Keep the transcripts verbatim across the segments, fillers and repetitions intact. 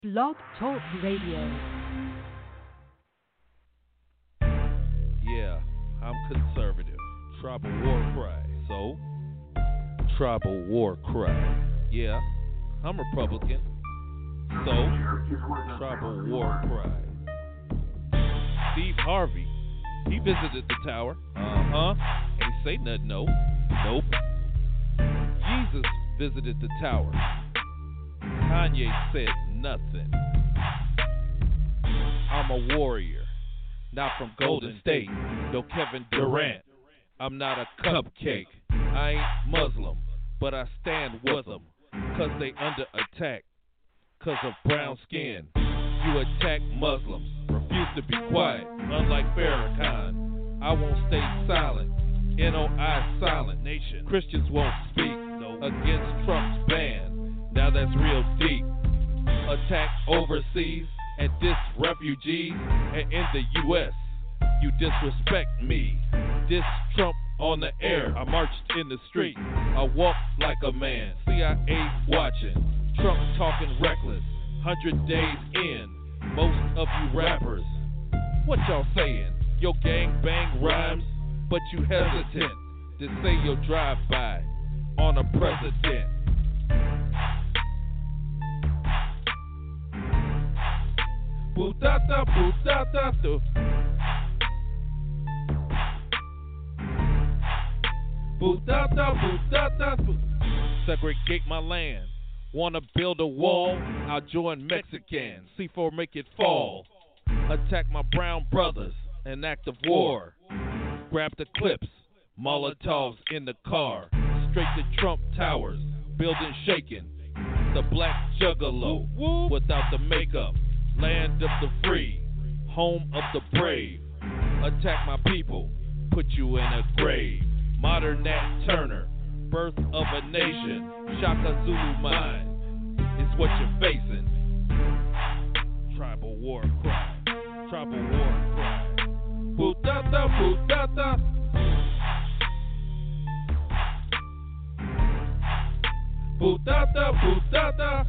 Blog Talk Radio. Yeah, I'm conservative. Tribal war cry. So, tribal war cry. Yeah, I'm Republican. So, tribal war cry. Steve Harvey, he visited the tower. Uh-huh. Ain't say nothing, no. Nope. Jesus visited the tower. Kanye said nothing. I'm a warrior, not from Golden State. No Kevin Durant. I'm not a cupcake. I ain't Muslim, but I stand with them. Cause they under attack. Cause of brown skin. You attack Muslims. Refuse to be quiet. Unlike Farrakhan, I won't stay silent. N O I silent nation. Christians won't speak no. Against Trump's ban. Now that's real deep. Attack overseas and diss refugees. And in the U S, you disrespect me. Diss Trump on the air. I marched in the street. I walked like a man. C I A watching. Trump talking reckless. Hundred days in. Most of you rappers, what y'all saying? Your gang bang rhymes, but you hesitant to say your drive-by on a president. Bootata, bootata, do. Bootata, bootata, do. Segregate my land. Wanna build a wall? I'll join Mexicans. C four make it fall. Attack my brown brothers. An act of war. Grab the clips. Molotovs in the car. Straight to Trump Towers. Building shaking. The black juggalo. Without the makeup. Land of the free. Home of the brave. Attack my people. Put you in a grave. Modern Nat Turner. Birth of a nation. Shaka Zulu mind is what you're facing. Tribal war cry. Tribal war cry. Bootata, bootata. Bootata, bootata.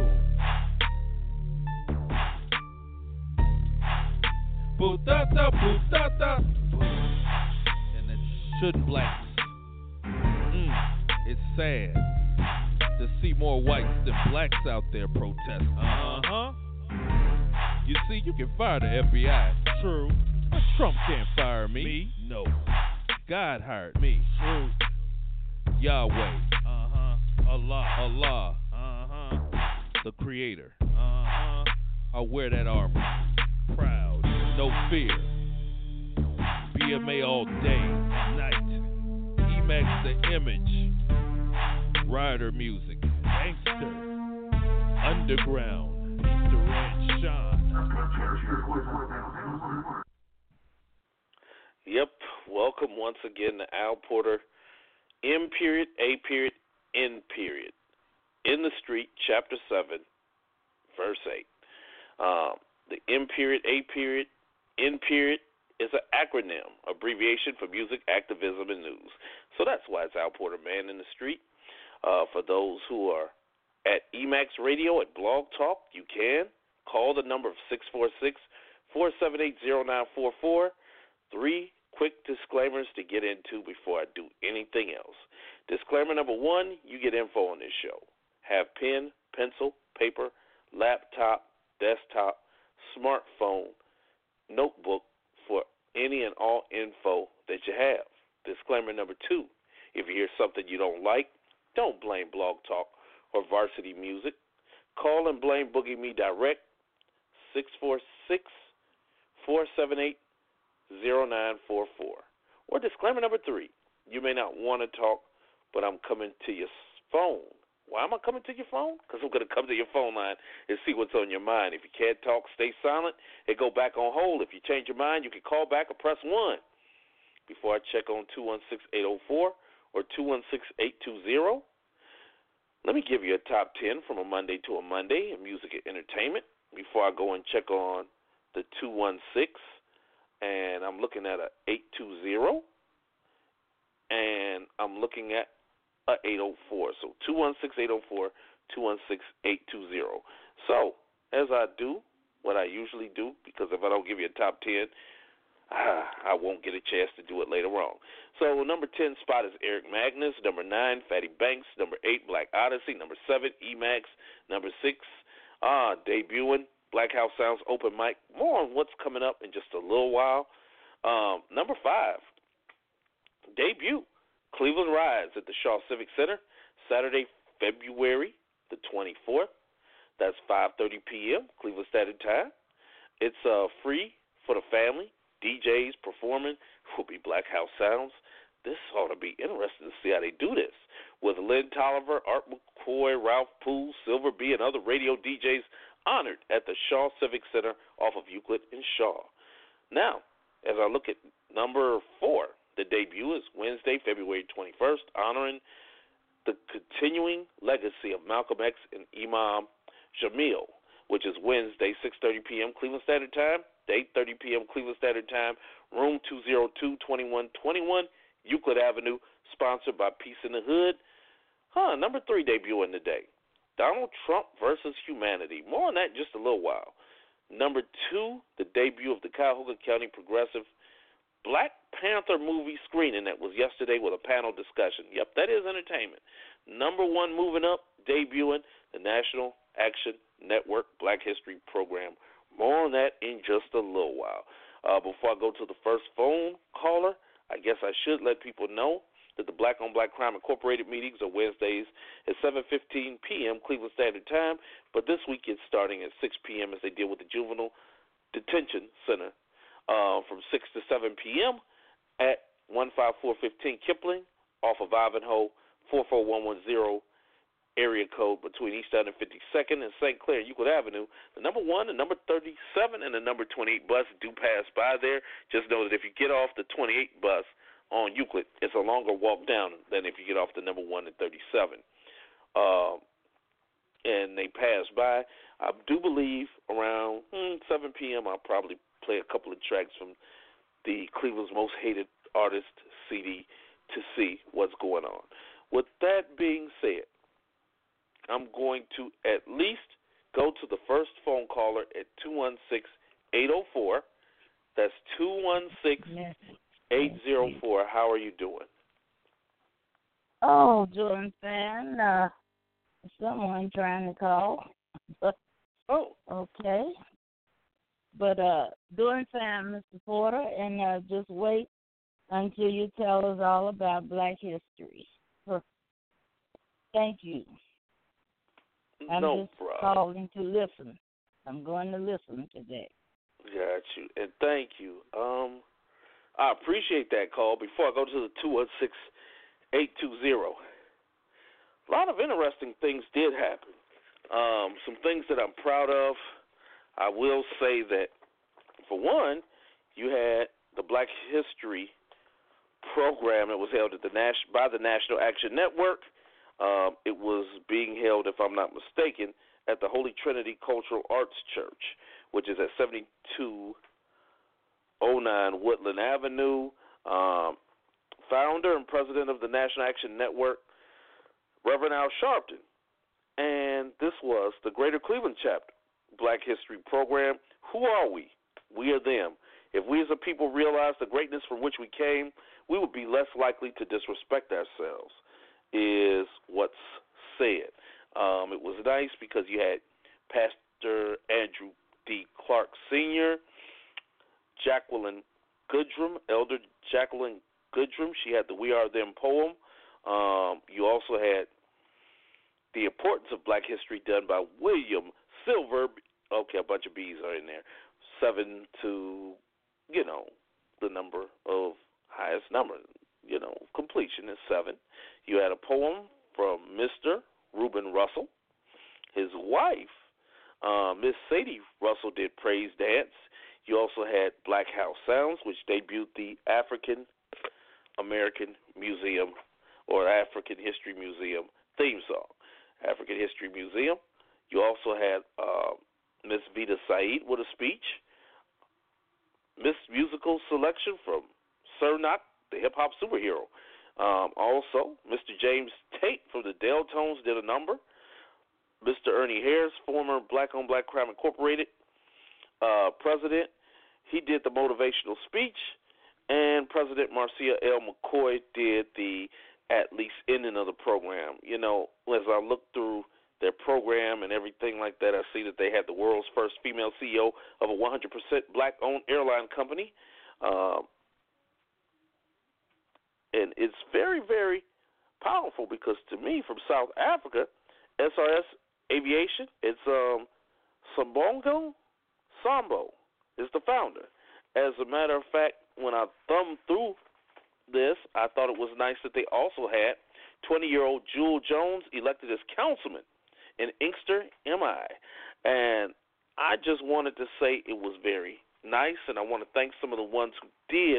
Bootata, bootata. And it shouldn't blacks. Mm, it's sad to see more whites than blacks out there protesting. Uh-huh. You see, you can fire the F B I. True. But Trump can't fire me. Me? No. God hired me. True. Yahweh. Uh-huh. Allah. Allah. Uh-huh. The Creator. Uh-huh. I wear that armor. Proud. No fear. B M A all day and night. E-Max the image. Rider music. Gangster. Underground. Piece to Red Sean. Yep. Welcome once again to Al Porter. M period, A period, N period. In the Street, Chapter seven, Verse eight. Um, the M period, A period, N period is an acronym, abbreviation for music, activism, and news. So that's why it's Al Porter Man in the Street. Uh, for those who are at Emax Radio at Blog Talk, you can call the number of six four six, four seven eight, zero nine four four. Three quick disclaimers to get into before I do anything else. Disclaimer number one, you get info on this show. Have pen, pencil, paper, laptop, desktop, smartphone, notebook for any and all info that you have. Disclaimer number two, if you hear something you don't like, don't blame Blog Talk or Varsity Music. Call and blame Boogie Me Direct, six four six, four seven eight, zero nine four four. Or disclaimer number three, you may not want to talk, but I'm coming to your phone. Why am I coming to your phone? Because I'm going to come to your phone line and see what's on your mind. If you can't talk, stay silent and go back on hold. If you change your mind, you can call back or press one. Before I check on two one six, eight oh four or two one six, eight two zero, let me give you a top ten from a Monday to a Monday in music and entertainment before I go and check on the two one six, and I'm looking at a eight two zero, and I'm looking at a eight oh four. So two one six, eight oh four, two one six, eight two zero. So as I do what I usually do, because if I don't give you a top ten, ah, I won't get a chance to do it later on. So number ten spot is Eric Magnus. Number nine, Fatty Banks. Number eight, Black Odyssey. Number seven, E-Max. Number six, ah, debuting, Black House Sounds Open Mic. More on what's coming up in just a little while. Um, number five, debut, Cleveland Rides at the Shaw Civic Center, Saturday, February the twenty-fourth. That's five thirty p.m. Cleveland Standard Time. It's uh, free for the family. D Js performing will be Black House Sounds. This ought to be interesting to see how they do this. With Lynn Tolliver, Art McCoy, Ralph Poole, Silver B, and other radio D Js honored at the Shaw Civic Center off of Euclid and Shaw. Now, as I look at number four, the debut is Wednesday, February twenty-first, honoring the continuing legacy of Malcolm X and Imam Jamil, which is Wednesday, six thirty p.m. Cleveland Standard Time, eight thirty p.m. Cleveland Standard Time, room two oh two, twenty-one twenty-one, Euclid Avenue, sponsored by Peace in the Hood. Huh, number three debuting today, Donald Trump versus Humanity. More on that in just a little while. Number two, the debut of the Cuyahoga County Progressive Black Panther movie screening that was yesterday with a panel discussion. Yep, that is entertainment. Number one moving up, debuting the National Action Network Black History Program. More on that in just a little while. Uh, before I go to the first phone caller, I guess I should let people know that the Black on Black Crime Incorporated meetings are Wednesdays at seven fifteen p.m. Cleveland Standard Time, but this week it's starting at six p.m. as they deal with the Juvenile Detention Center uh, from six to seven p.m. at one five four one five Kipling off of Ivanhoe, four four one one zero area code between East End and fifty-second and Saint Clair, Euclid Avenue. The number one, the number thirty-seven, and the number twenty-eight bus do pass by there. Just know that if you get off the twenty-eight bus on Euclid, it's a longer walk down than if you get off the number one and thirty-seven. Uh, and they pass by. I do believe around hmm, seven p.m. I'll probably play a couple of tracks from the Cleveland's Most Hated Artist C D to see what's going on. With that being said, I'm going to at least go to the first phone caller at two one six, eight oh four. That's two one six, eight oh four. How are you doing? Oh, doing fine. Uh, someone trying to call. Oh. Okay. But uh, doing fine, Mister Porter, and uh, just wait until you tell us all about Black history. Thank you. I'm no just problem. calling to listen. I'm going to listen today. Got you, and thank you. Um, I appreciate that call. Before I go to the two one six, eight two zero, a lot of interesting things did happen. Um, some things that I'm proud of. I will say that, for one, you had the Black History program that was held at the Nas- by the National Action Network. Um, it was being held, if I'm not mistaken, at the Holy Trinity Cultural Arts Church, which is at seventy-two oh nine Woodland Avenue. Um, founder and president of the National Action Network, Reverend Al Sharpton. And this was the Greater Cleveland Chapter Black History Program. Who are we? We are them. If we as a people realize the greatness from which we came, we would be less likely to disrespect ourselves, is what's said. Um, it was nice because you had Pastor Andrew D. Clark Senior, Jacqueline Goodrum, Elder Jacqueline Goodrum. She had the We Are Them poem. Um, you also had The Importance of Black History done by William Silver. Okay, a bunch of B's are in there. Seven to, you know, the number of highest number, you know, completion is seven. You had a poem from Mister Reuben Russell. His wife, uh, Miss Sadie Russell, did Praise Dance. You also had Black House Sounds, which debuted the African American Museum or African History Museum theme song. African History Museum. You also had uh, Miss Vita Said with a speech. Miss Musical Selection from Sir Knock, the hip-hop superhero. Um, also, Mister James Tate from the Deltones did a number. Mister Ernie Harris, former Black on Black Crime Incorporated uh, president. He did the motivational speech, and President Marcia L. McCoy did the at least ending of the program. You know, as I look through their program and everything like that, I see that they had the world's first female C E O of a one hundred percent black-owned airline company. Uh, and it's very, very powerful because to me, from South Africa, S R S Aviation, it's um, Sambongo Sambo is the founder. As a matter of fact, when I thumbed through this, I thought it was nice that they also had twenty-year-old Jewel Jones elected as councilman in Inkster, M I. And I just wanted to say it was very nice, and I want to thank some of the ones who did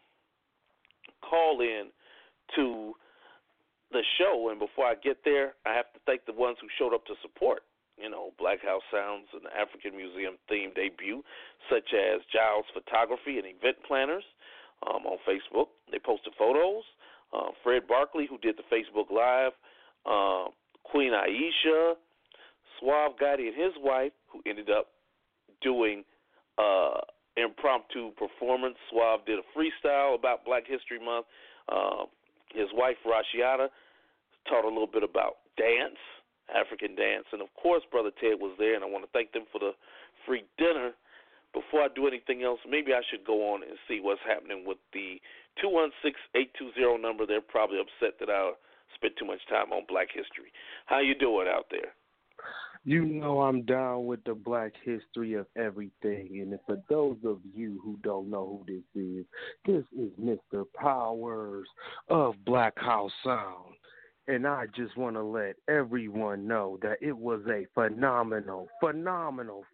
call in to the show. And before I get there, I have to thank the ones who showed up to support. You know, Black House Sounds and the African Museum theme debut, such as Giles Photography and Event Planners um, on Facebook. They posted photos. Uh, Fred Barkley, who did the Facebook Live. Uh, Queen Aisha. Suave Gotti and his wife, who ended up doing uh, impromptu performance. Suave did a freestyle about Black History Month. Uh, his wife, Rashiata, taught a little bit about dance, African dance. And, of course, Brother Ted was there, and I want to thank them for the free dinner. Before I do anything else, maybe I should go on and see what's happening with the two one six, eight two zero number. They're probably upset that I spent too much time on Black history. How you doing out there? You know I'm down with the Black history of everything. And for those of you who don't know who this is, this is Mister Powers of Black House Sound. And I just want to let everyone know that it was a phenomenal, phenomenal,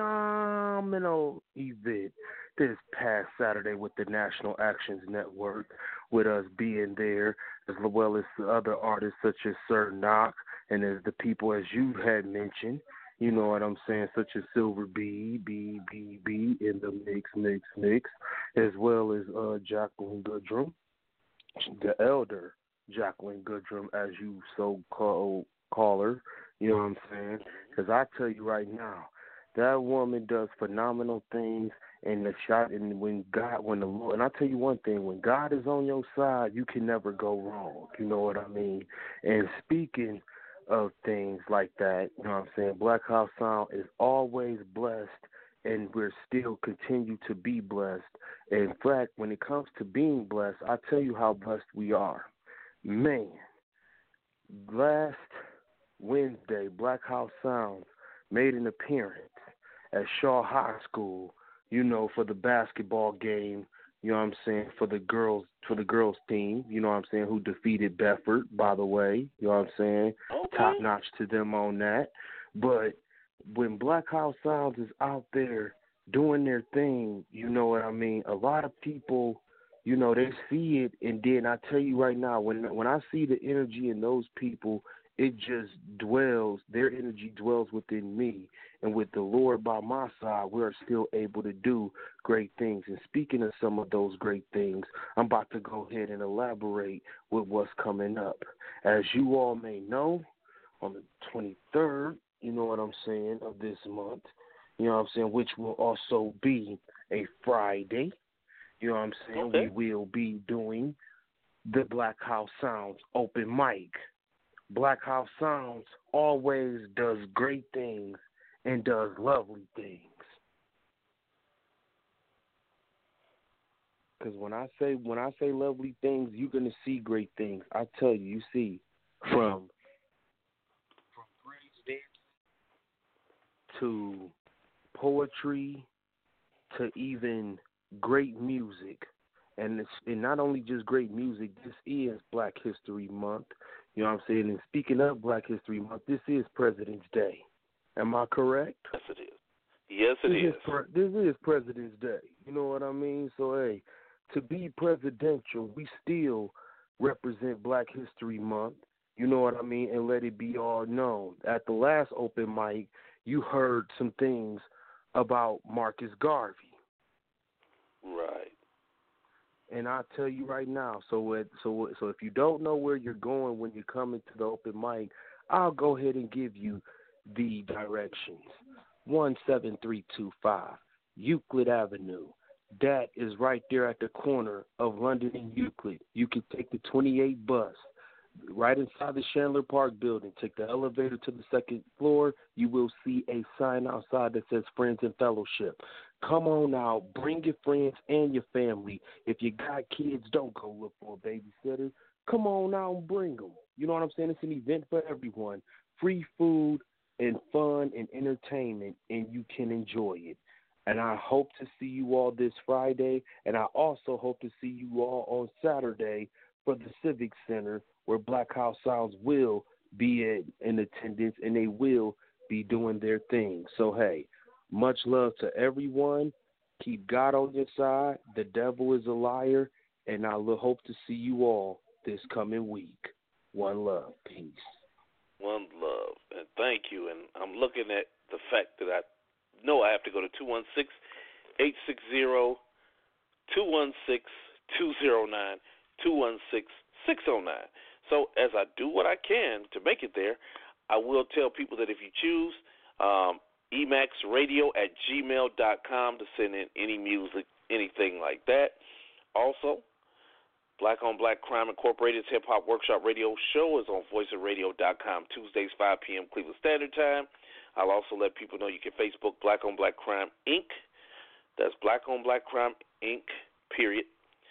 phenomenal event this past Saturday with the National Actions Network, with us being there, as well as other artists such as Sir Knock, and as the people, as you had mentioned, you know what I'm saying, such as Silver B, B, B, B, in the mix, mix, mix, as well as uh, Jacqueline Goodrum, the elder Jacqueline Goodrum, as you so call, call her, you know what I'm saying? Because I tell you right now, that woman does phenomenal things, and the shot, and when God, when the Lord, and I tell you one thing, when God is on your side, you can never go wrong. You know what I mean? And speaking of things like that, you know what I'm saying, Black House Sound is always blessed, and we're still continue to be blessed. In fact, when it comes to being blessed, I tell you how blessed we are. Man, last Wednesday, Black House Sounds made an appearance at Shaw High School, you know, for the basketball game, you know what I'm saying, for the girls for the girls team, you know what I'm saying, who defeated Bedford, by the way, you know what I'm saying, okay. Top notch to them on that. But when Black House Sounds is out there doing their thing, you know what I mean, a lot of people, you know, they see it, and then I tell you right now, when when I see the energy in those people, it just dwells, their energy dwells within me. And with the Lord by my side, we're still able to do great things. And speaking of some of those great things, I'm about to go ahead and elaborate with what's coming up. As you all may know, on the twenty-third, you know what I'm saying, of this month, you know what I'm saying, which will also be a Friday, you know what I'm saying, okay. we will be doing the Black House Sounds open mic. Black House Sounds always does great things and does lovely things. Because when I say when I say lovely things, you're gonna see great things. I tell you, you see from from praise dance to poetry to even great music, and it's and not only just great music. This is Black History Month. You know what I'm saying? And speaking of Black History Month, this is President's Day. Am I correct? Yes, it is. Yes, it this is. is pre- this is President's Day. You know what I mean? So, hey, to be presidential, we still represent Black History Month. You know what I mean? And let it be all known. At the last open mic, you heard some things about Marcus Garvey. Right. And I tell you right now, so it, so so if you don't know where you're going when you come into the open mic, I'll go ahead and give you the directions. one seven three two five Euclid Avenue. That is right there at the corner of London and Euclid. You can take the twenty-eight bus right inside the Chandler Park building. Take the elevator to the second floor. You will see a sign outside that says Friends and Fellowship. Come on out. Bring your friends and your family. If you got kids, don't go look for a babysitter. Come on out and bring them. You know what I'm saying? It's an event for everyone. Free food and fun and entertainment, and you can enjoy it. And I hope to see you all this Friday, and I also hope to see you all on Saturday for the Civic Center, where Black House Sounds will be in, in attendance, and they will be doing their thing. So, hey, much love to everyone. Keep God on your side. The devil is a liar, and I hope to see you all this coming week. One love. Peace. One love. And thank you. And I'm looking at the fact that I know I have to go to two one six, eight six zero, two one six, two zero nine, two one six, six zero nine. So as I do what I can to make it there, I will tell people that if you choose um, emaxradio at gmail dot com to send in any music, anything like that. Also, Black on Black Crime Incorporated's Hip Hop Workshop Radio Show is on voice of radio dot com, Tuesdays, five p.m. Cleveland Standard Time. I'll also let people know you can Facebook Black on Black Crime Incorporated. That's Black on Black Crime Incorporated, period.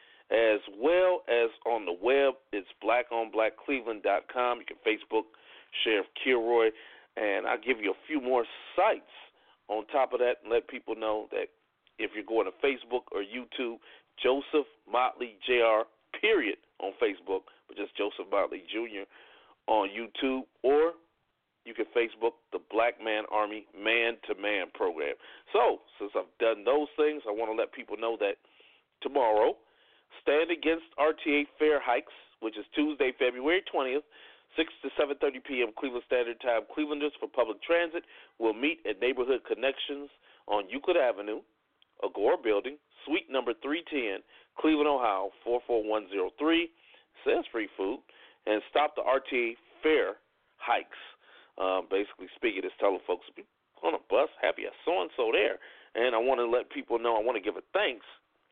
As well as on the web, it's black on black cleveland dot com. You can Facebook Sheriff Kilroy, and I'll give you a few more sites on top of that and let people know that if you're going to Facebook or YouTube, Joseph Motley Jr., period, on Facebook, but just Joseph Motley Junior on YouTube, or you can Facebook the Black Man Army Man-to-Man program. So, since I've done those things, I want to let people know that tomorrow, Stand Against R T A Fair Hikes, which is Tuesday, February twentieth, six to seven thirty p.m. Cleveland Standard Time. Clevelanders for Public Transit will meet at Neighborhood Connections on Euclid Avenue, Agora Building, Suite number three ten, Cleveland, Ohio, four four one zero three. Says free food. And stop the R T A Fair Hikes. Um, basically speaking, it's telling folks on a bus, happy as so-and-so there. And I want to let people know, I want to give a thanks.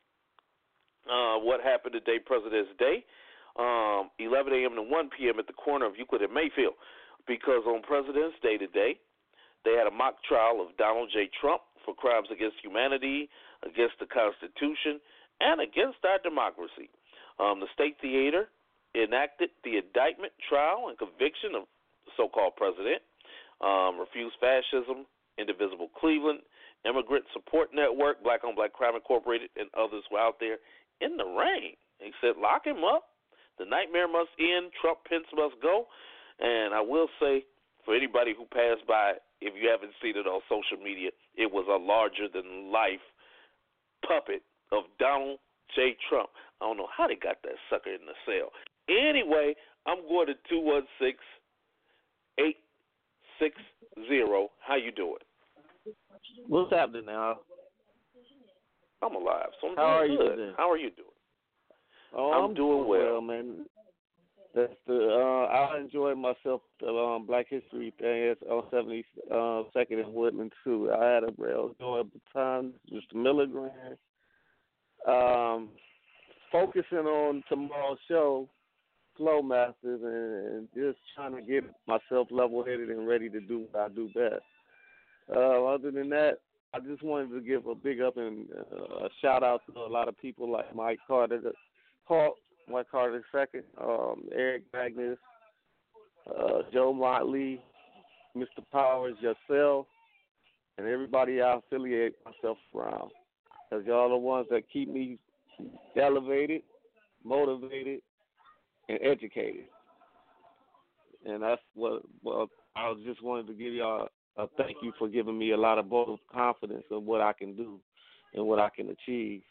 Uh, what happened today, President's Day, um, eleven a.m. to one p.m. at the corner of Euclid and Mayfield, because on President's Day today, they had a mock trial of Donald J. Trump for crimes against humanity, against the Constitution, and against our democracy. Um, the State Theater enacted the indictment, trial, and conviction of the so-called president, um, Refuse Fascism, Indivisible Cleveland, Immigrant Support Network, Black on Black Crime Incorporated, and others were out there in the rain. He said, lock him up. The nightmare must end. Trump Pence must go. And I will say, for anybody who passed by, if you haven't seen it on social media, it was a larger-than-life puppet of Donald J. Trump. I don't know how they got that sucker in the cell. Anyway, I'm going to two one six, eight six zero. How you doing? What's happening now? I'm alive, so I'm How doing are good. you doing? How are you doing? Oh, I'm, I'm doing well. well, man. That's the uh, I enjoyed myself the um, Black History thing on seventy-second and Woodland too. I had a real enjoyable time. Mister Milligram. Um, focusing on tomorrow's show, Flow Masters, and, and just trying to get myself level-headed and ready to do what I do best. Uh, other than that, I just wanted to give a big up and uh, a shout out to a lot of people like Mike Carter, the Hawk, Mike Carter the second, um, Eric Magnus, uh, Joe Motley, Mister Powers, yourself, and everybody I affiliate myself around. Because y'all are the ones that keep me elevated, motivated, and educated. And that's what, well, I just wanted to give y'all Uh, thank you for giving me a lot of vote of confidence in what I can do and what I can achieve.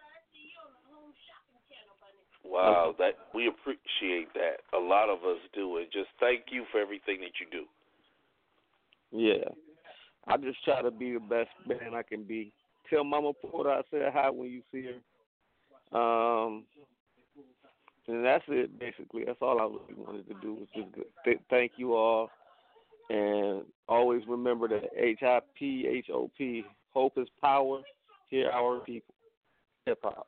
Wow, that we appreciate that. A lot of us do, and just thank you for everything that you do. Yeah, I just try to be the best man I can be. Tell Mama Porter I said hi when you see her. Um, and that's it, basically. That's all I really wanted to do was just th- thank you all. And always remember that H I P, H O P, hope is power. Hear our people. Hip hop.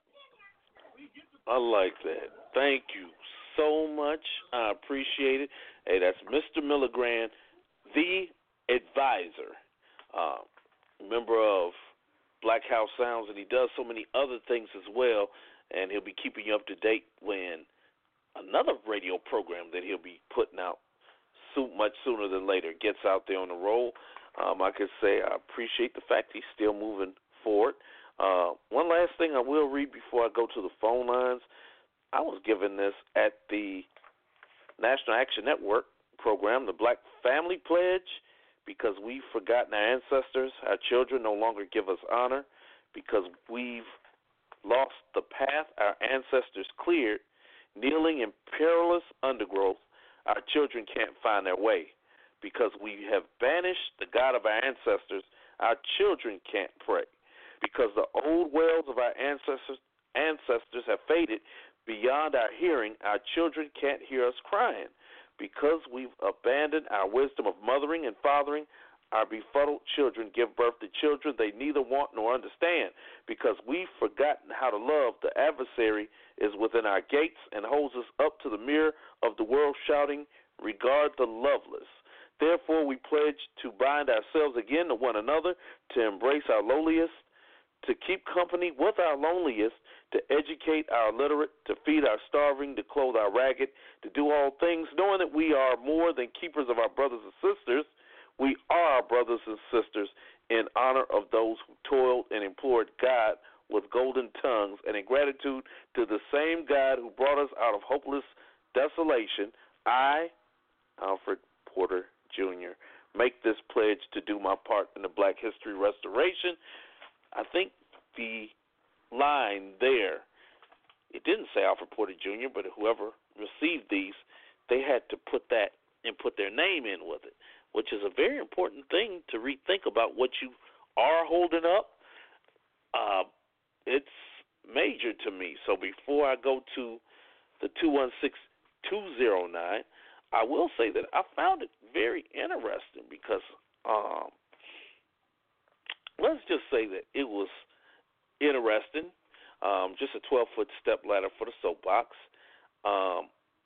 I like that. Thank you so much. I appreciate it. Hey, that's Mister Milligran, the advisor, uh, member of Black House Sounds, and he does so many other things as well, and he'll be keeping you up to date when another radio program that he'll be putting out soon, much sooner than later gets out there on the roll. Um, I could say I appreciate the fact he's still moving forward. Uh, one last thing I will read before I go to the phone lines. I was given this at the National Action Network program, the Black Family Pledge, because we've forgotten our ancestors. Our children no longer give us honor because we've lost the path our ancestors cleared. Kneeling in perilous undergrowth, our children can't find their way. Because we have banished the God of our ancestors, our children can't pray. Because the old wells of our ancestors ancestors have faded beyond our hearing, our children can't hear us crying. Because we've abandoned our wisdom of mothering and fathering, our befuddled children give birth to children they neither want nor understand. Because we've forgotten how to love, the adversary is within our gates and holds us up to the mirror of the world, shouting, regard the loveless. Therefore, we pledge to bind ourselves again to one another, to embrace our lowliest, to keep company with our loneliest, to educate our illiterate, to feed our starving, to clothe our ragged, to do all things, knowing that we are more than keepers of our brothers and sisters. We are our brothers and sisters in honor of those who toiled and implored God with golden tongues, and in gratitude to the same God who brought us out of hopeless desolation. I, Alfred Porter Junior, make this pledge to do my part in the Black History restoration. I think the line there, it didn't say Alfred Porter Junior, but whoever received these, they had to put that and put their name in with it, which is a very important thing to rethink about what you are holding up. Uh, it's major to me. So before I go to the two one six two zero nine, I will say that I found it very interesting because um, let's just say that it was interesting, um, just a twelve-foot step ladder for the soapbox. Um,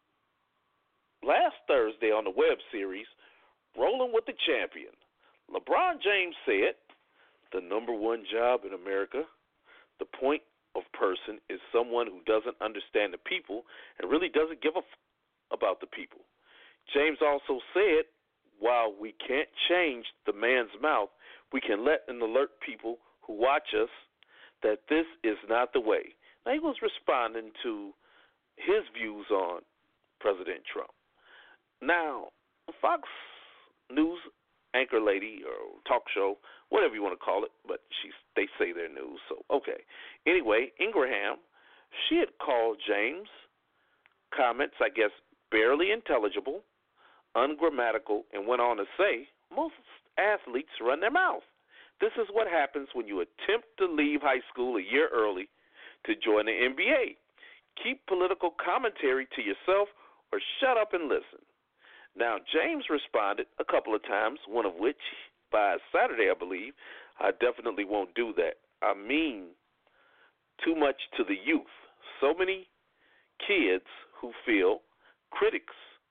last Thursday on the web series, Rolling with the Champion, LeBron James said, the number one job in America, the point of person, is someone who doesn't understand the people and really doesn't give a f- about the people. James also said, while we can't change the man's mouth, we can let and alert people who watch us that this is not the way. Now, he was responding to his views on President Trump. Now, Fox News anchor lady or talk show, whatever you want to call it, but she's, they say they're news, so okay. Anyway, Ingraham, she had called James' comments, I guess, barely intelligible, ungrammatical, and went on to say, most athletes run their mouth. This is what happens when you attempt to leave high school a year early to join the N B A. Keep political commentary to yourself or shut up and listen. Now, James responded a couple of times, one of which by Saturday, I believe, I definitely won't do that. I mean too much to the youth. So many kids who feel critics,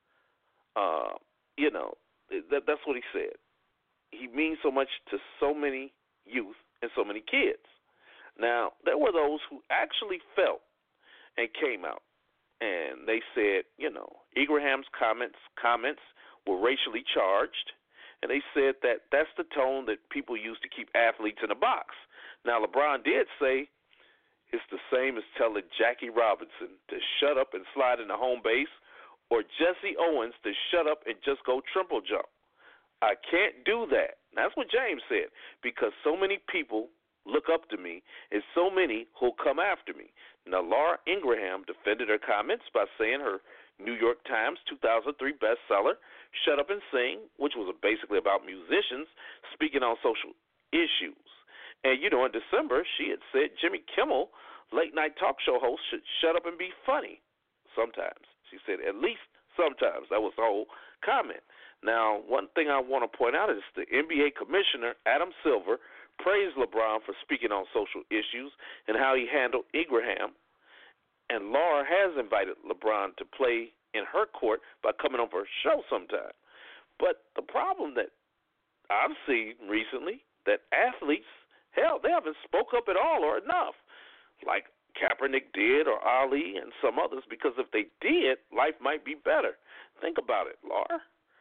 uh, you know, that, that's what he said. He means so much to so many youth and so many kids. Now, there were those who actually felt and came out, and they said, you know, Ingraham's comments comments were racially charged, and they said that that's the tone that people use to keep athletes in a box. Now, LeBron did say it's the same as telling Jackie Robinson to shut up and slide into home base, or Jesse Owens to shut up and just go triple jump. I can't do that. That's what James said, because so many people look up to me and so many who'll come after me. Now, Laura Ingraham defended her comments by saying her New York Times two thousand three bestseller, Shut Up and Sing, which was basically about musicians speaking on social issues. And, you know, in December, she had said Jimmy Kimmel, late-night talk show host, should shut up and be funny sometimes. She said at least Sometimes. That was the whole comment. Now, one thing I want to point out is the N B A commissioner, Adam Silver, praised LeBron for speaking on social issues and how he handled Ingraham. And Laura has invited LeBron to play in her court by coming on for a show sometime. But the problem that I've seen recently, that athletes, hell, they haven't spoke up at all or enough, like Kaepernick did or Ali and some others, because if they did, life might be better. Think about it, Laura.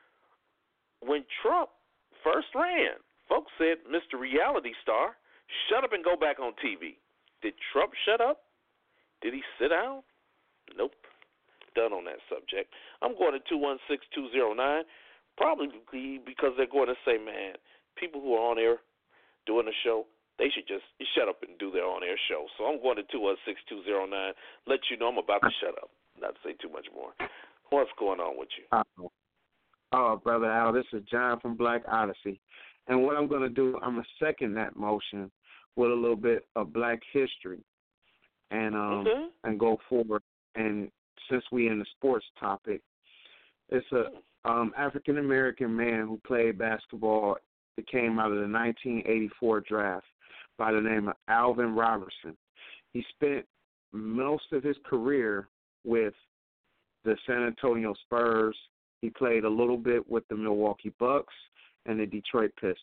When Trump first ran, folks said, Mister Reality Star, shut up and go back on T V. Did Trump shut up? Did he sit down? Nope. Done on that subject. I'm going to two one six two zero nine, probably because they're going to say, man, people who are on air doing the show, they should just shut up and do their on-air show. So I'm going to two one six two zero nine, let you know I'm about to shut up, not say too much more. What's going on with you? Uh-oh. Oh, Brother Al, this is John from Black Odyssey. And what I'm going to do, I'm going to second that motion with a little bit of black history and um okay. and go forward. And since we in the sports topic, it's a um, African-American man who played basketball that came out of the nineteen eighty-four draft by the name of Alvin Robertson. He spent most of his career with the San Antonio Spurs. He played a little bit with the Milwaukee Bucks and the Detroit Pistons.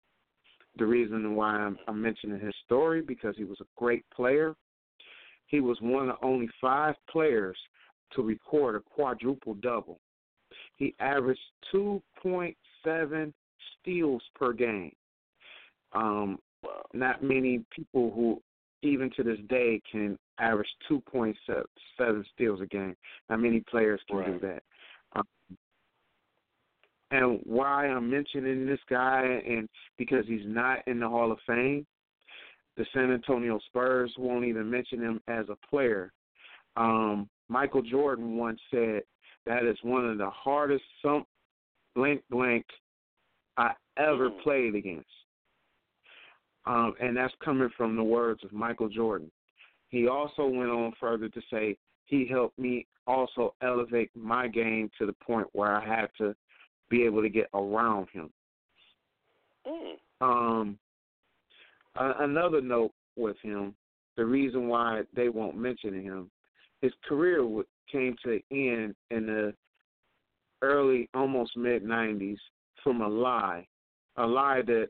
The reason why I'm, I'm mentioning his story, because he was a great player. He was one of only five players to record a quadruple double. He averaged two point seven steals per game. Um, not many people who, even to this day, can average two point seven steals a game. Not many players can right. do that. Um, and why I'm mentioning this guy, and because he's not in the Hall of Fame, the San Antonio Spurs won't even mention him as a player. Um, Michael Jordan once said that is one of the hardest some blank blank I ever mm. played against. Um, and that's coming from the words of Michael Jordan. He also went on further to say he helped me also elevate my game to the point where I had to be able to get around him. Mm. Um, uh, another note with him, the reason why they won't mention him, his career came to an end in the early, almost mid-nineties from a lie, a lie that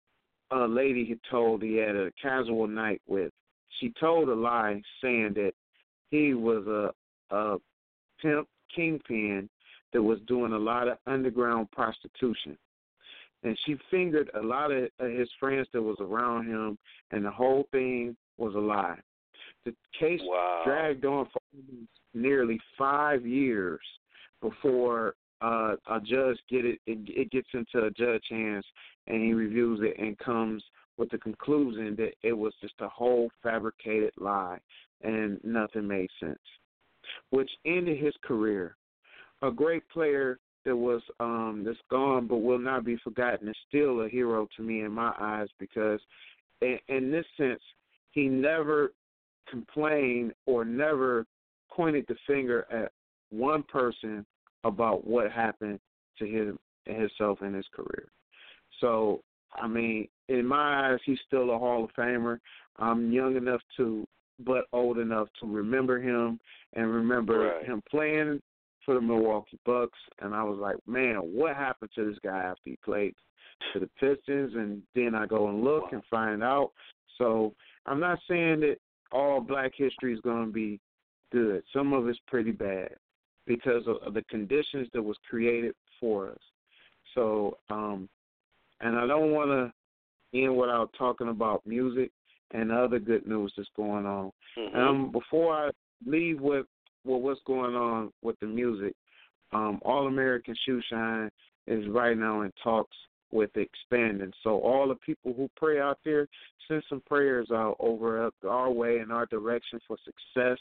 a lady had told he had a casual night with. She told a lie saying that he was a, a pimp kingpin that was doing a lot of underground prostitution. And she fingered a lot of his friends that was around him, and the whole thing was a lie. The case wow. dragged on for nearly five years before uh, a judge get it, it. It gets into a judge's hands, and he reviews it and comes with the conclusion that it was just a whole fabricated lie, and nothing made sense, which ended his career. A great player that was um, that's gone but will not be forgotten is still a hero to me in my eyes, because in, in this sense, he never complained or never pointed the finger at one person about what happened to him and himself in his career. So, I mean, in my eyes, he's still a Hall of Famer. I'm young enough to, but old enough to remember him and remember right. him playing for the Milwaukee Bucks. And I was like, man, what happened to this guy after he played for the Pistons? And then I go and look and find out. So I'm not saying that all black history is going to be good. Some of it's pretty bad because of the conditions that was created for us. So, um, and I don't want to end without talking about music and other good news that's going on. Mm-hmm. Um, before I leave with, with what's going on with the music, um, All American Shoe Shine is right now in talks with expanding. So all the people who pray out there, send some prayers out over our way in our direction for success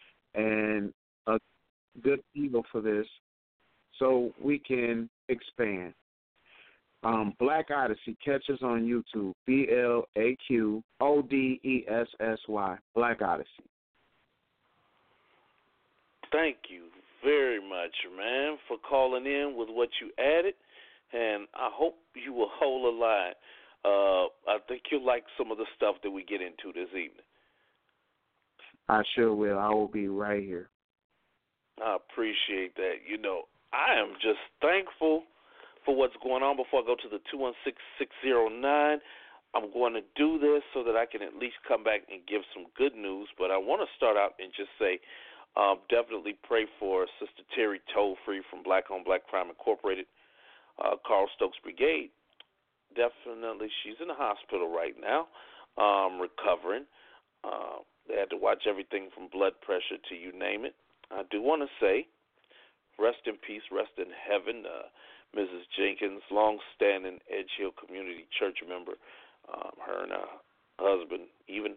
and a good evil for this, so we can expand. Um, Black Odyssey, catch us on YouTube, B L A Q O D E S S Y, Black Odyssey. Thank you very much, man, for calling in with what you added, and I hope you will hold the line. Uh, I think you'll like some of the stuff that we get into this evening. I sure will. I will be right here. I appreciate that. You know, I am just thankful for what's going on. Before I go to the two one six, six zero nine, I'm going to do this so that I can at least come back and give some good news. But I want to start out and just say um, definitely pray for Sister Terry Tollfree from Black on Black Crime Incorporated, uh, Carl Stokes Brigade. Definitely, she's in the hospital right now, um, recovering. Uh, they had to watch everything from blood pressure to you name it. I do want to say, rest in peace, rest in heaven, uh, Missus Jenkins, long-standing Edge Hill Community Church member. Um, her and her husband even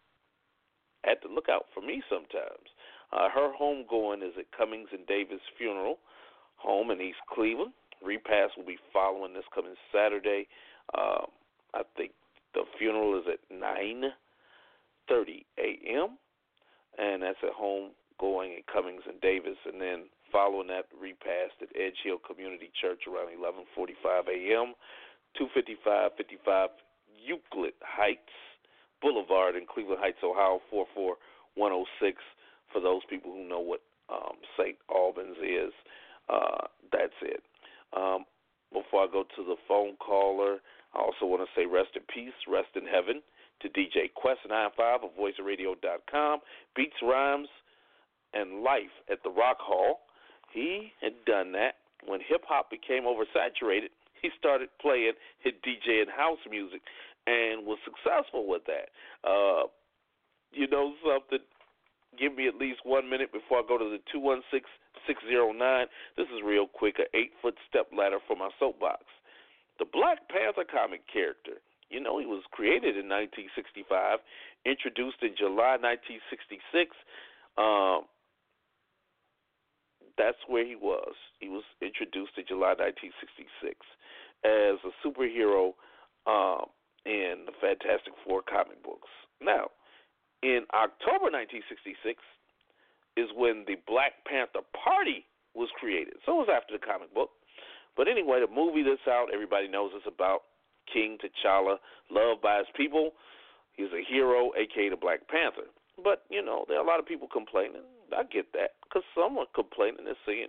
had to look out for me sometimes. Uh, her homegoing is at Cummings and Davis Funeral Home in East Cleveland. Repast will be following this coming Saturday. Um, I think the funeral is at nine thirty a.m., and that's at home going at Cummings and Davis, and then following that repast at Edge Hill Community Church around eleven forty-five a.m., two fifty-five fifty-five Euclid Heights Boulevard in Cleveland Heights, Ohio, four four one oh six. For those people who know what um, Saint Albans is, uh, that's it. Um, before I go to the phone caller, I also want to say rest in peace, rest in heaven to D J Quest nine five of voice of radio dot com, Beats, Rhymes, and Life at the Rock Hall. He had done that. When hip-hop became oversaturated, he started playing his DJing house music and was successful with that. Uh, you know something? Give me at least one minute before I go to the two one six, six zero nine. This is real quick, an eight-foot step ladder for my soapbox. The Black Panther comic character, you know, he was created in nineteen sixty-five, introduced in July nineteen sixty-six. Um, that's where he was. He was introduced in July nineteen sixty-six as a superhero um, in the Fantastic Four comic books. Now, in October nineteen sixty-six is when the Black Panther Party was created. So it was after the comic book. But anyway, the movie that's out, everybody knows it's about King T'Challa, loved by his people. He's a hero, a k a the Black Panther. But, you know, there are a lot of people complaining. I get that, because some are complaining and saying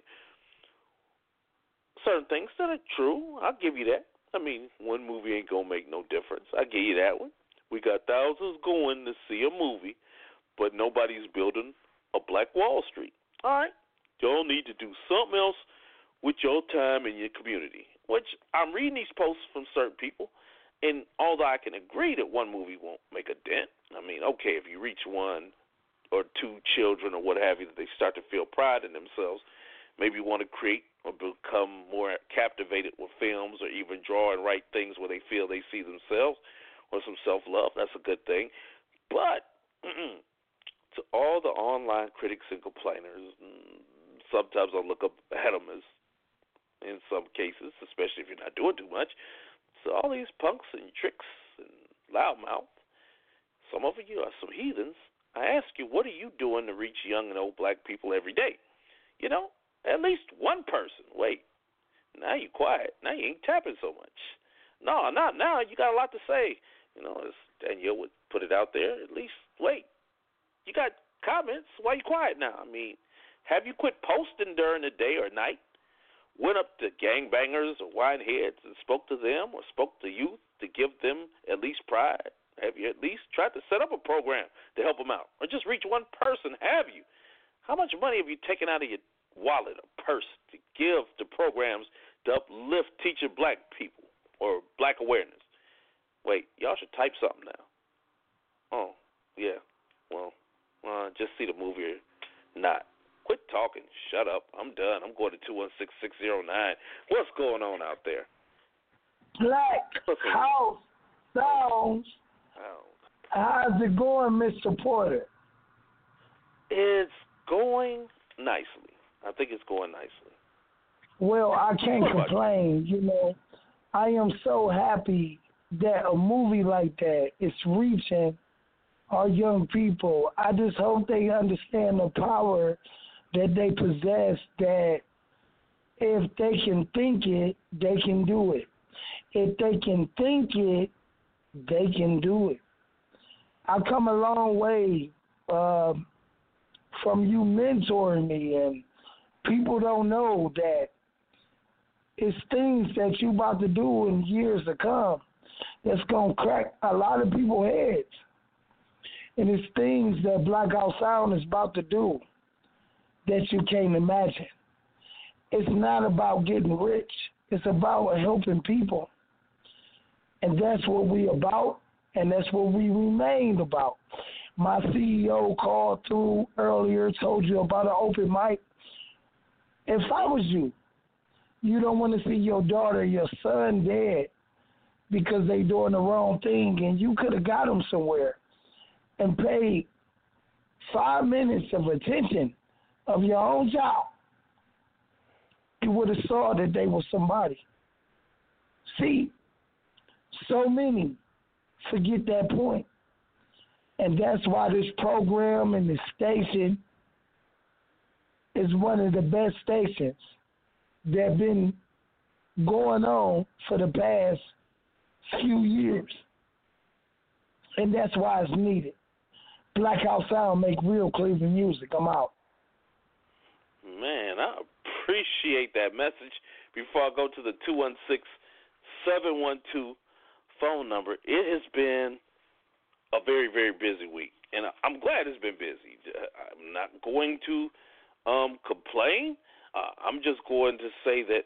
certain things that are true. I'll give you that. I mean, one movie ain't going to make no difference. I give you that one. We got thousands going to see a movie, but nobody's building a Black Wall Street. All right. Y'all need to do something else with your time in your community, which I'm reading these posts from certain people, and although I can agree that one movie won't make a dent, I mean, okay, if you reach one or two children or what have you, that they start to feel pride in themselves, maybe want to create or become more captivated with films or even draw and write things where they feel they see themselves or some self-love, that's a good thing. But to all the online critics and complainers, sometimes I look up at them as, in some cases, especially if you're not doing too much, so all these punks and tricks and loudmouth, some of you are some heathens. I ask you, what are you doing to reach young and old black people every day? You know, at least one person. Wait, now you quiet. Now you ain't tapping so much. No, not now. You got a lot to say. You know, as Danielle would put it out there, at least wait. You got comments. Why you quiet now? I mean, have you quit posting during the day or night? Went up to gangbangers or wineheads and spoke to them or spoke to youth to give them at least pride? Have you at least tried to set up a program to help them out? Or just reach one person? Have you? How much money have you taken out of your wallet or purse to give to programs to uplift teaching black people or black awareness? Wait, y'all should type something now. Oh, yeah. Well, uh, just see the movie or not. Quit talking. Shut up. I'm done. I'm going to two one six, six zero nine. What's going on out there? Black House Sounds. How's it going, Mister Porter? It's going nicely. I think it's going nicely. Well, I can't complain. You know, I am so happy that a movie like that is reaching our young people. I just hope they understand the power that they possess that if they can think it, they can do it. If they can think it, they can do it. I've come a long way uh, from you mentoring me, and people don't know that it's things that you about to do in years to come that's going to crack a lot of people's heads. And it's things that Blackout Sound is about to do that you can't imagine. It's not about getting rich. It's about helping people. And that's what we about, and that's what we remain about. My C E O called through earlier, told you about an open mic. If I was you, you don't want to see your daughter, your son dead because they doing the wrong thing, and you could have got them somewhere and paid five minutes of attention of your own child. You would have saw that they were somebody. See, so many forget that point. And that's why this program and this station is one of the best stations that have been going on for the past few years. And that's why it's needed. Blackout Sound make real Cleveland music. I'm out. Man, I appreciate that message. Before I go to the two one six, seven one two phone number, it has been a very, very busy week. And I'm glad it's been busy. I'm not going to um, complain. Uh, I'm just going to say that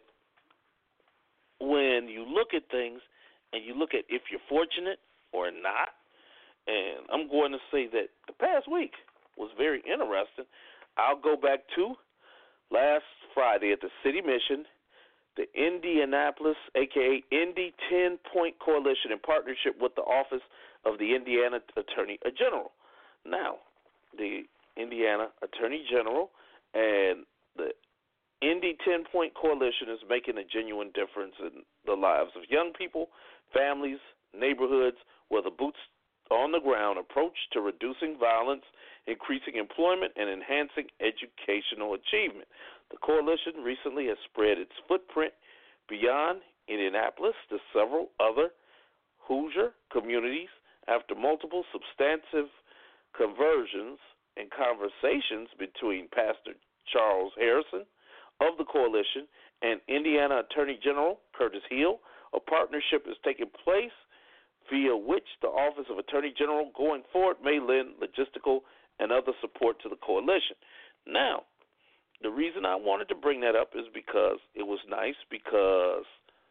when you look at things and you look at if you're fortunate or not, and I'm going to say that the past week was very interesting. I'll go back to last Friday at the City Mission, the Indianapolis, a k a. Indy ten-Point Coalition, in partnership with the Office of the Indiana Attorney General. Now, the Indiana Attorney General and the Indy ten-Point Coalition is making a genuine difference in the lives of young people, families, neighborhoods, where the boots on the ground approach to reducing violence, increasing employment, and enhancing educational achievement. The coalition recently has spread its footprint beyond Indianapolis to several other Hoosier communities after multiple substantive conversions and conversations between Pastor Charles Harrison of the coalition and Indiana Attorney General Curtis Hill. A partnership is taking place via which the Office of Attorney General going forward may lend logistical and other support to the coalition. Now, the reason I wanted to bring that up is because it was nice because,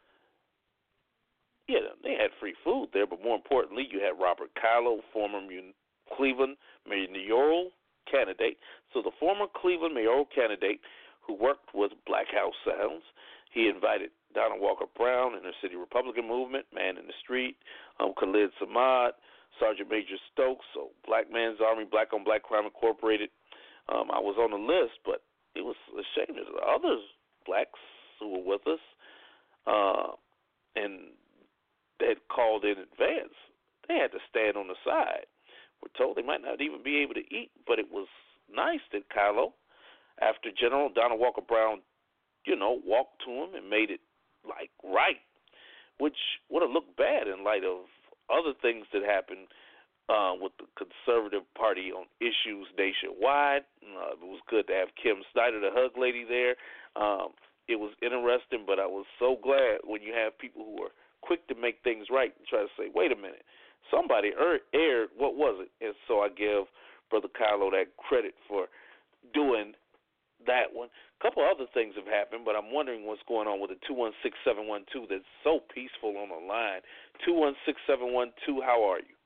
yeah, they had free food there, but more importantly, you had Robert Kylo, former Cleveland mayoral candidate. So the former Cleveland mayoral candidate who worked with Black House Sounds, he invited Donna Walker Brown and the City Republican Movement, Man in the Street, um, Khalid Samad, Sergeant Major Stokes, so Black Man's Army, Black on Black Crime Incorporated. Um, I was on the list, but it was a shame that the others, blacks who were with us, uh, and they had called in advance, they had to stand on the side. We're told they might not even be able to eat, but it was nice that Kylo, after General Donna Walker Brown, you know, walked to him and made it, like, right, which would have looked bad in light of other things that happened uh, with the Conservative Party on issues nationwide. Uh, it was good to have Kim Snyder, the hug lady, there. Um, it was interesting, but I was so glad when you have people who are quick to make things right and try to say, wait a minute, somebody er- aired, what was it? And so I give Brother Kylo that credit for doing that one. A couple other things have happened, but I'm wondering what's going on with the two one six, seven one two that's so peaceful on the line. two one six, seven one two, how are you?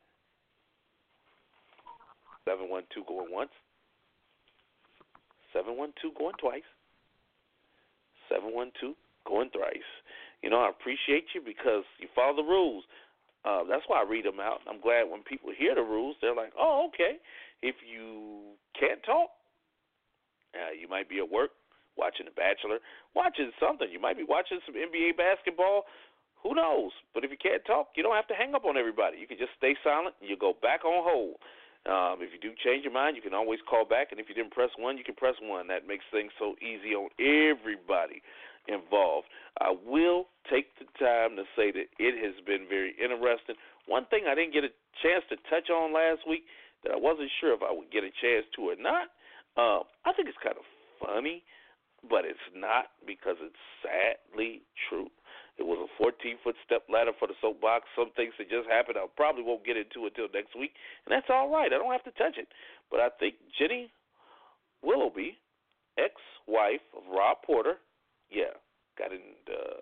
seven one two going once. seven one two going twice. seven one two going thrice. You know, I appreciate you because you follow the rules. Uh, that's why I read them out. I'm glad when people hear the rules, they're like, oh, okay. If you can't talk, Uh, you might be at work watching The Bachelor, watching something. You might be watching some N B A basketball. Who knows? But if you can't talk, you don't have to hang up on everybody. You can just stay silent and you go back on hold. Um, if you do change your mind, you can always call back, and if you didn't press one, you can press one. That makes things so easy on everybody involved. I will take the time to say that it has been very interesting. One thing I didn't get a chance to touch on last week that I wasn't sure if I would get a chance to or not, um, I think it's kind of funny, but it's not because it's sadly true. It was a fourteen-foot step ladder for the soapbox. Some things that just happened I probably won't get into until next week, and that's all right. I don't have to touch it. But I think Jenny Willoughby, ex-wife of Rob Porter, yeah, got in the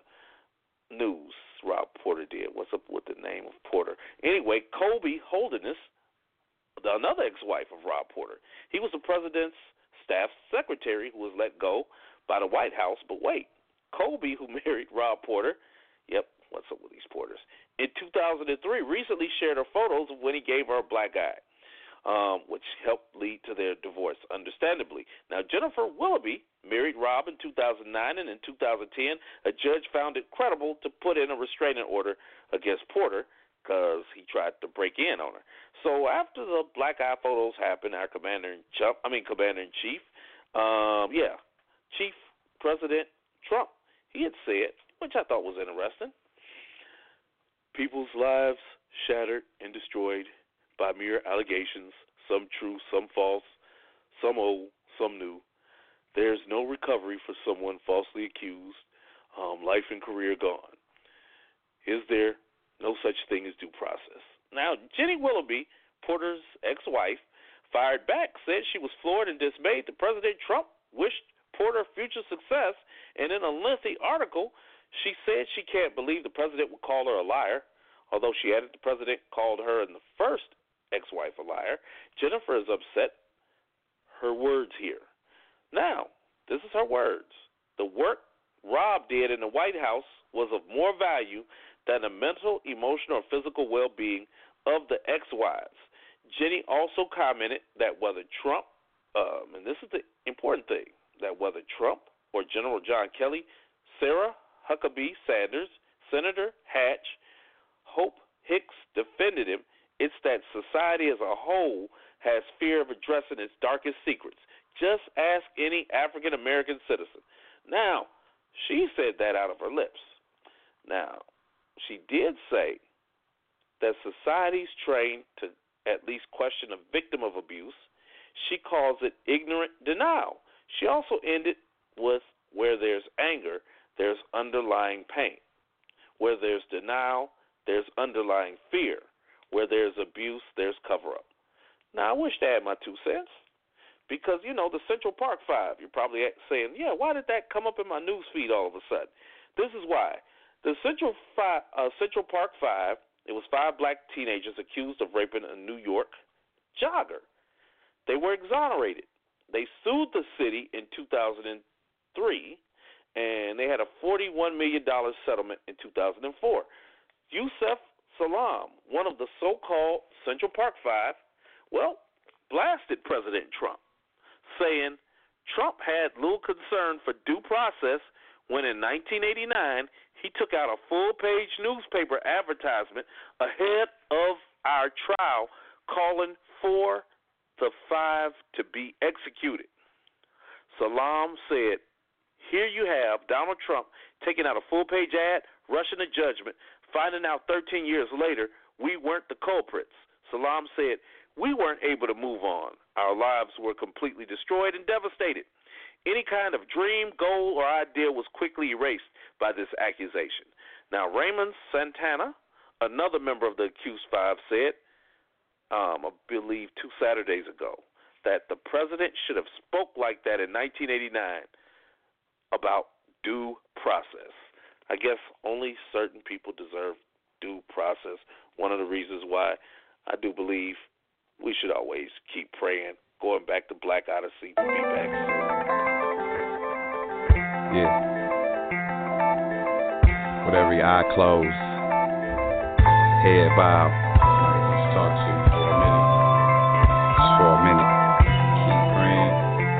news. Rob Porter did. What's up with the name of Porter? Anyway, Colby Holderness, another ex-wife of Rob Porter. He was the president's staff secretary who was let go by the White House. But wait, Colby, who married Rob Porter, yep, what's up with these Porters, in two thousand three recently shared her photos of when he gave her a black eye, um, which helped lead to their divorce, understandably. Now, Jennifer Willoughby married Rob in two thousand nine, and in two thousand ten, a judge found it credible to put in a restraining order against Porter because he tried to break in on her. So after the black eye photos happened, our commander-in-chief, I mean commander-in-chief, um, yeah, Chief President Trump, he had said, which I thought was interesting, people's lives shattered and destroyed by mere allegations, some true, some false, some old, some new. There's no recovery for someone falsely accused, um, life and career gone. Is there no such thing as due process? Now, Jenny Willoughby, Porter's ex-wife, fired back, said she was floored and dismayed that President Trump wished Porter future success, and in a lengthy article, she said she can't believe the president would call her a liar, although she added the president called her and the first ex-wife a liar. Jennifer is upset. Her words here. Now, this is her words. The work Rob did in the White House was of more value than the mental, emotional, or physical well-being of the ex-wives. Jenny also commented that whether Trump, um, and this is the important thing, that whether Trump or General John Kelly, Sarah Huckabee Sanders, Senator Hatch, Hope Hicks defended him, it's that society as a whole has fear of addressing its darkest secrets. Just ask any African-American citizen. Now, she said that out of her lips. Now, she did say that society's trained to at least question a victim of abuse. She calls it ignorant denial. She also ended with, where there's anger, there's underlying pain. Where there's denial, there's underlying fear. Where there's abuse, there's cover-up. Now, I wish to add my two cents because, you know, the Central Park Five, you're probably saying, yeah, why did that come up in my news feed all of a sudden? This is why. The Central, Five, uh, Central Park Five, it was five black teenagers accused of raping a New York jogger. They were exonerated. They sued the city in two thousand three, and they had a forty-one million dollars settlement in two thousand four. Yusef Salaam, one of the so-called Central Park Five, well, blasted President Trump, saying Trump had little concern for due process when in nineteen eighty-nine he took out a full-page newspaper advertisement ahead of our trial calling for the five to be executed. Salaam said, here you have Donald Trump taking out a full-page ad, rushing to judgment, finding out thirteen years later we weren't the culprits. Salaam said, we weren't able to move on. Our lives were completely destroyed and devastated. Any kind of dream, goal, or idea was quickly erased by this accusation. Now, Raymond Santana, another member of the accused five, said, um, I believe two Saturdays ago, that the president should have spoke like that in nineteen eighty-nine about due process. I guess only certain people deserve due process. One of the reasons why I do believe we should always keep praying, going back to Black Odyssey, to be back soon. Yeah. With every eye closed, head bowed, let's talk to you for a minute. Just for a minute. Keep praying.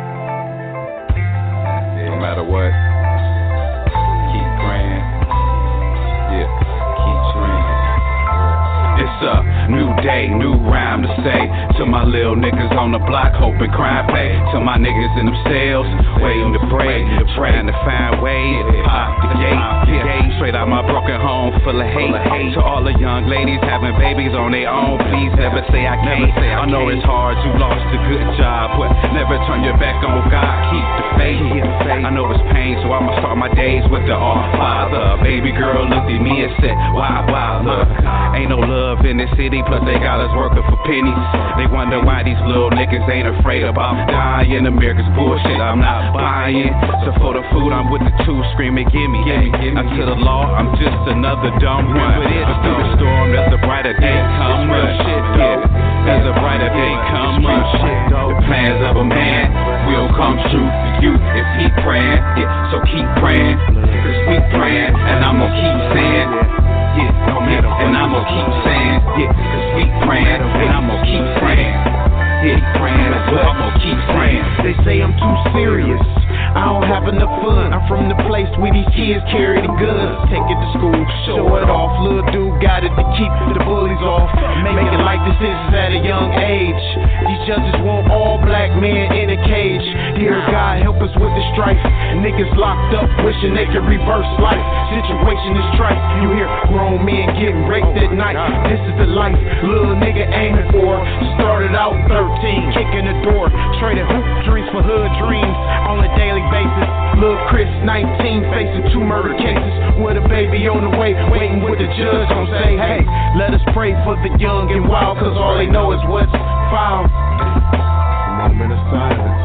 No matter what, keep praying. Yeah, keep praying. It's a new day, new rhyme to say to my my little niggas on the block hoping crime pay. To my niggas in them cells, waiting to break, trying to find ways, pop the gate, yeah. Straight out my broken home full of hate. To all the young ladies having babies on their own, please never say I can't. I know it's hard, you lost a good job, but never turn your back on God, keep the faith. I know it's pain, so I'ma start my days with the Our Father. Baby girl looked at me and said, why bother? Ain't no love in this city, plus they got us working for pennies. They wonder why these little niggas ain't afraid about dying. America's bullshit, I'm not buying. So for the food, I'm with the two screaming, gimme, gimme. Until the law, I'm just another dumb one. But through the storm, there's a brighter day coming. Yeah, there's a brighter day coming. The plans of a man will come true for you if he praying. Yeah, so keep praying, cause we praying, and I'm gonna keep saying. Yeah, no matter, and I'm gonna keep saying. Yeah, cause we praying, and I'm gonna keep praying. Yeah, praying, so I'm gonna keep praying. They say I'm too serious, I don't have enough fun. I'm from the place where these kids carry the guns. Take it to school, show it off. Little dude got it to keep the bullies off. Making life decisions at a young age. These judges want all black men in a cage. Dear God, help us with the strife. Niggas locked up, wishing they could reverse life. Situation is trite. You hear grown men getting raped at night. This is the life little nigga aiming for. Started out thirteen, kicking the door. Traded hoop dreams for hood dreams on a daily basis. Lil' Chris, nineteen, facing two murder cases with a baby on the way, waiting with the judge gon' say, hey, let us pray for the young and wild, cause all they know is what's foul. A moment of silence.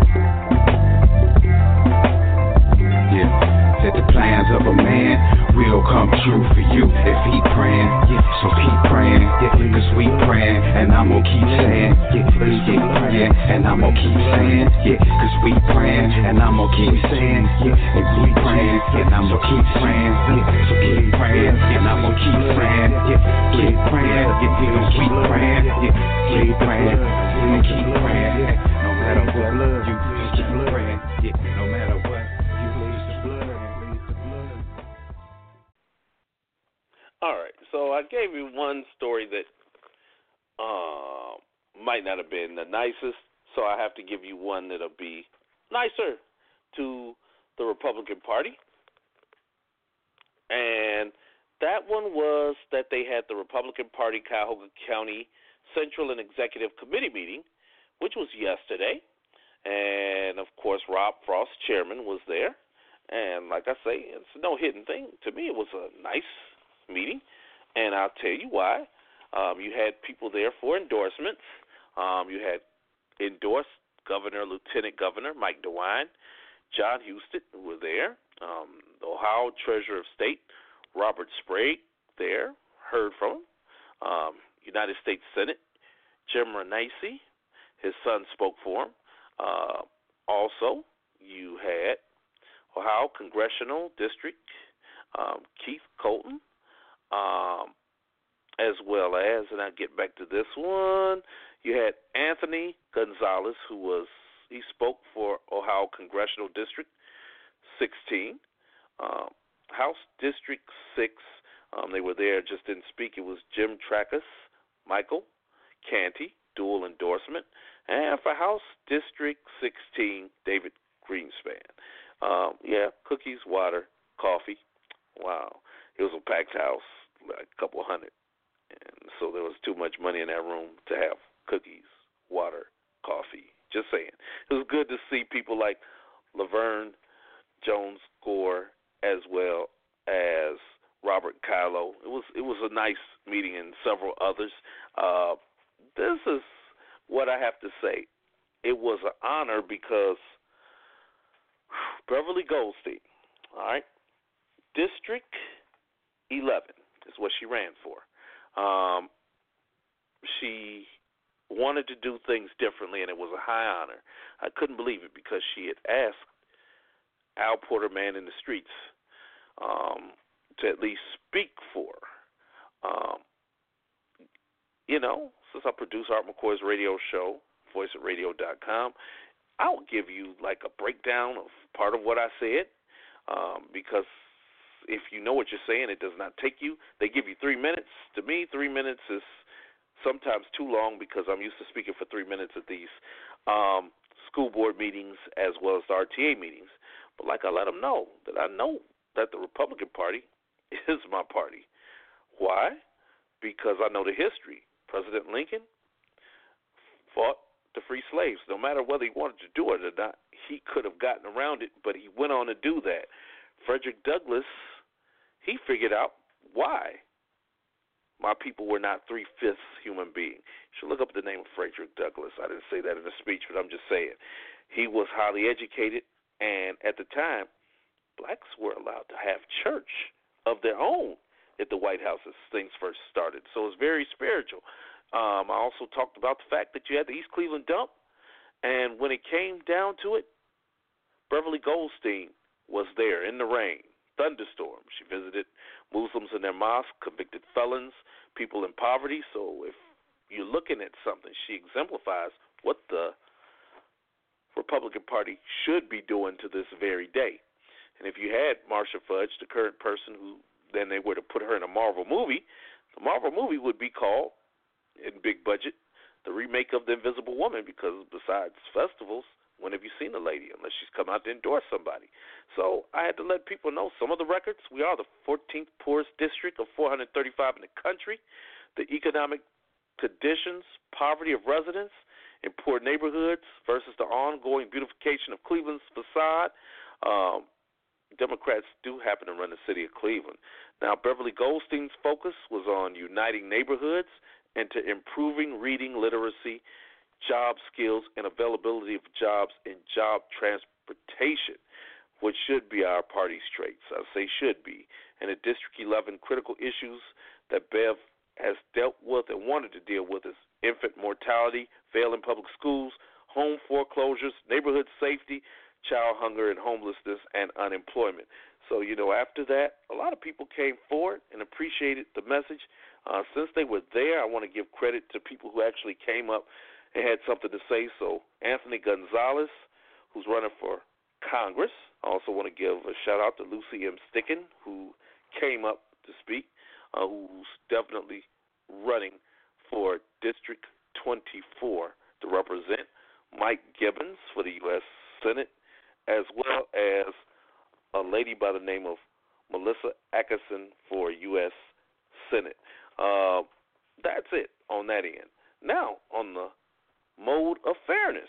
Yeah, said the plans of a man will come true for you if he praying. Yeah, so keep praying. Yeah, cause we praying, and I'm gonna keep saying. Yeah, keep praying, and I'm gonna keep saying. Yeah, cause we praying, and I'm gonna keep saying. Yeah, and we praying, and I'm gonna keep praying. Yeah, so keep praying, and I'm gonna keep praying. Yeah, keep praying, yeah, we gon' keep praying. Yeah, keep praying, we gon' keep praying. Yeah, no matter what, you just keep praying. Yeah, no matter what, you bleed the blood and bleed the blood. All right, so I gave you one story that uh, might not have been the nicest, so I have to give you one that'll be nicer to the Republican Party. And that one was that they had the Republican Party Cuyahoga County Central and Executive Committee meeting, which was yesterday. And, of course, Rob Frost, chairman, was there. And like I say, it's no hidden thing. To me, it was a nice meeting, and I'll tell you why. Um, you had people there for endorsements. Um, you had endorsed Governor, Lieutenant Governor Mike DeWine, John Husted, who were there. Um, the Ohio Treasurer of State, Robert Sprague, there, heard from him. Um, United States Senate, Jim Renacci, his son spoke for him. Uh, also, you had Ohio Congressional District, um, Keith Colton, um, as well as, and I'll get back to this one, you had Anthony Gonzalez, who was, he spoke for Ohio Congressional District sixteen, um, House District six, um, they were there, just didn't speak. It was Jim Trackus, Michael Canty, dual endorsement, and for House District sixteen, David Greenspan. Um, yeah, cookies, water, coffee. Wow. It was a packed house, like a couple hundred. And so there was too much money in that room to have cookies, water, coffee. Just saying. It was good to see people like Laverne Jones Gore as well as Robert Kylo. It was it was a nice meeting and several others. Uh, this is what I have to say. It was an honor because Beverly Goldstein, all right, District eleven is what she ran for. Um, she wanted to do things differently, and it was a high honor. I couldn't believe it because she had asked Al Porter, Man in the Streets, um, to at least speak for her. Um, you know, since I produce Art McCoy's radio show, voice at radio dot com, I'll give you like a breakdown of part of what I said, um, because if you know what you're saying, it does not take you. They give you three minutes. To me, three minutes is sometimes too long because I'm used to speaking for three minutes at these um, school board meetings as well as the R T A meetings. But like I let them know that I know that the Republican Party is my party. Why? Because I know the history. President Lincoln fought to free slaves. No matter whether he wanted to do it or not, he could have gotten around it, but he went on to do that. Frederick Douglass, he figured out why my people were not three-fifths human beings. You should look up the name of Frederick Douglass. I didn't say that in a speech, but I'm just saying. He was highly educated, and at the time, blacks were allowed to have church of their own at the White House as things first started. So it's very spiritual. Um, I also talked about the fact that you had the East Cleveland dump, and when it came down to it, Beverly Goldstein was there in the rain, thunderstorm. She visited Muslims in their mosque, convicted felons, people in poverty. So if you're looking at something, she exemplifies what the Republican Party should be doing to this very day. And if you had Marsha Fudge, the current person who then they were to put her in a Marvel movie, the Marvel movie would be called, in big budget, the remake of The Invisible Woman, because besides festivals, when have you seen a lady unless she's come out to endorse somebody? So I had to let people know some of the records. We are the fourteenth poorest district of four hundred thirty-five in the country. The economic conditions, poverty of residents in poor neighborhoods versus the ongoing beautification of Cleveland's facade. Um, Democrats do happen to run the city of Cleveland. Now, Beverly Goldstein's focus was on uniting neighborhoods and to improving reading literacy, job skills, and availability of jobs and job transportation, which should be our party's traits. I say should be. And the District eleven critical issues that Bev has dealt with and wanted to deal with is infant mortality, failing public schools, home foreclosures, neighborhood safety, child hunger and homelessness, and unemployment. So, you know, after that, a lot of people came forward and appreciated the message. Uh, since they were there, I want to give credit to people who actually came up and had something to say. So Anthony Gonzalez, who's running for Congress. I also want to give a shout-out to Lucy M. Sticken, who came up to speak, uh, who's definitely running for District twenty-four to represent Mike Gibbons for the U S Senate, as well as a lady by the name of Melissa Atkinson for U S Senate. Uh, that's it on that end. Now, on the mode of fairness,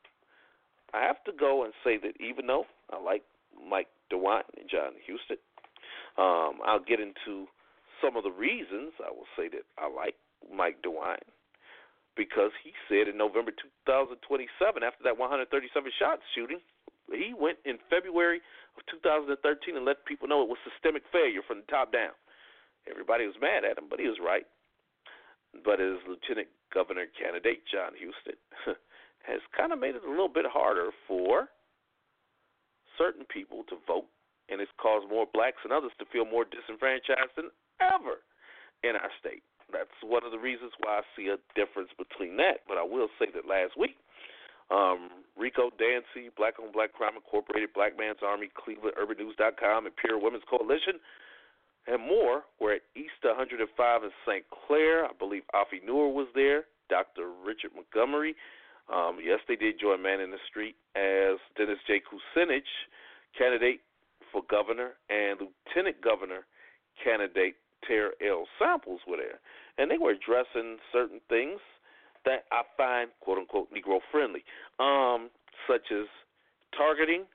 I have to go and say that even though I like Mike DeWine and John Husted, um, I'll get into some of the reasons I will say that I like Mike DeWine, because he said in November two thousand twenty-seven, after that one hundred thirty-seven shot shooting, he went in February of two thousand thirteen and let people know it was systemic failure from the top down. Everybody was mad at him, but he was right. But his lieutenant governor candidate, John Husted, has kind of made it a little bit harder for certain people to vote, and it's caused more blacks and others to feel more disenfranchised than ever in our state. That's one of the reasons why I see a difference between that. But I will say that last week, um, Rico Dancy, Black on Black Crime Incorporated, Black Man's Army, Cleveland, Urban News dot com, and Pure Women's Coalition, and more were at East one oh five in Saint Clair. I believe Afi Noor was there, Doctor Richard Montgomery. Um, yes, they did join Man in the Street as Dennis J. Kucinich, candidate for governor, and Lieutenant Governor candidate Tara L. Samples were there. And they were addressing certain things that I find, quote-unquote, Negro-friendly, um, such as targeting,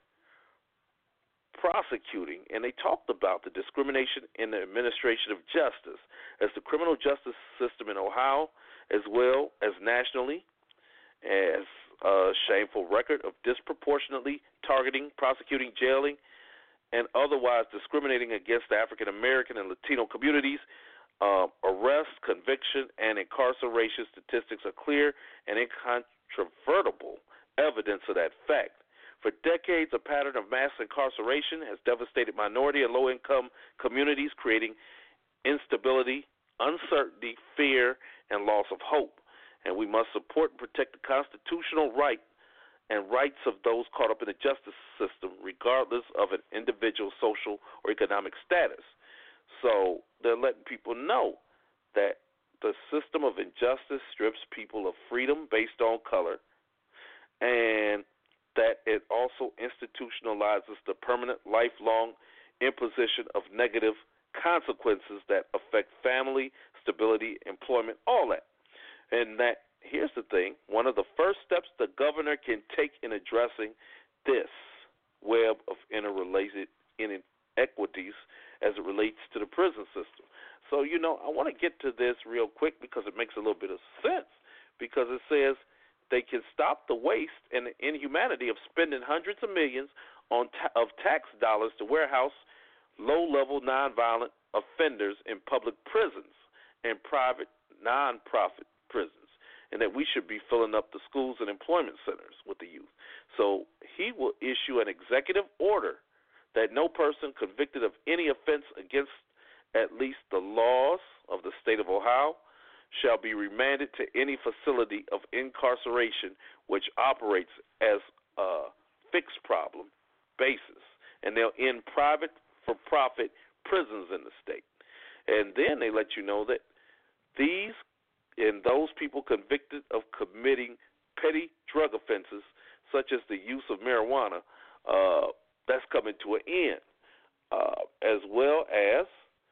prosecuting, and they talked about the discrimination in the administration of justice, as the criminal justice system in Ohio, as well as nationally, as a shameful record of disproportionately targeting, prosecuting, jailing, and otherwise discriminating against the African American and Latino communities. Uh, arrest, conviction, and incarceration statistics are clear and incontrovertible evidence of that fact. For decades, a pattern of mass incarceration has devastated minority and low-income communities, creating instability, uncertainty, fear, and loss of hope. And we must support and protect the constitutional right and rights of those caught up in the justice system, regardless of an individual's social or economic status. So they're letting people know that the system of injustice strips people of freedom based on color, and that it also institutionalizes the permanent, lifelong imposition of negative consequences that affect family, stability, employment, all that. And that, here's the thing, one of the first steps the governor can take in addressing this web of interrelated inequities as it relates to the prison system. So, you know, I want to get to this real quick because it makes a little bit of sense, because it says they can stop the waste and the inhumanity of spending hundreds of millions on ta- of tax dollars to warehouse low-level nonviolent offenders in public prisons and private non-profit prisons, and that we should be filling up the schools and employment centers with the youth. So he will issue an executive order that no person convicted of any offense against at least the laws of the state of Ohio shall be remanded to any facility of incarceration which operates as a fixed problem basis, and they'll end private for-profit prisons in the state. And then they let you know that these and those people convicted of committing petty drug offenses, such as the use of marijuana, uh, that's coming to an end, uh, as well as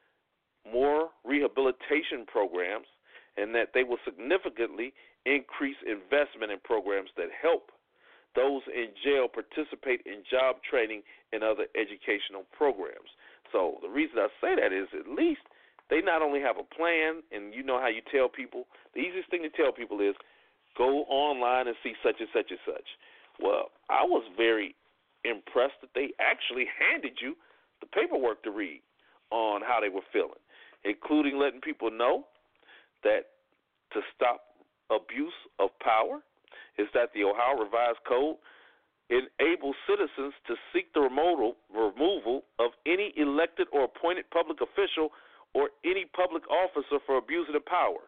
more rehabilitation programs, and that they will significantly increase investment in programs that help those in jail participate in job training and other educational programs. So the reason I say that is at least they not only have a plan, and you know how you tell people, the easiest thing to tell people is go online and see such and such and such. Well, I was very impressed that they actually handed you the paperwork to read on how they were feeling, including letting people know that to stop abuse of power is that the Ohio Revised Code enables citizens to seek the removal, removal of any elected or appointed public official or any public officer for abusing of power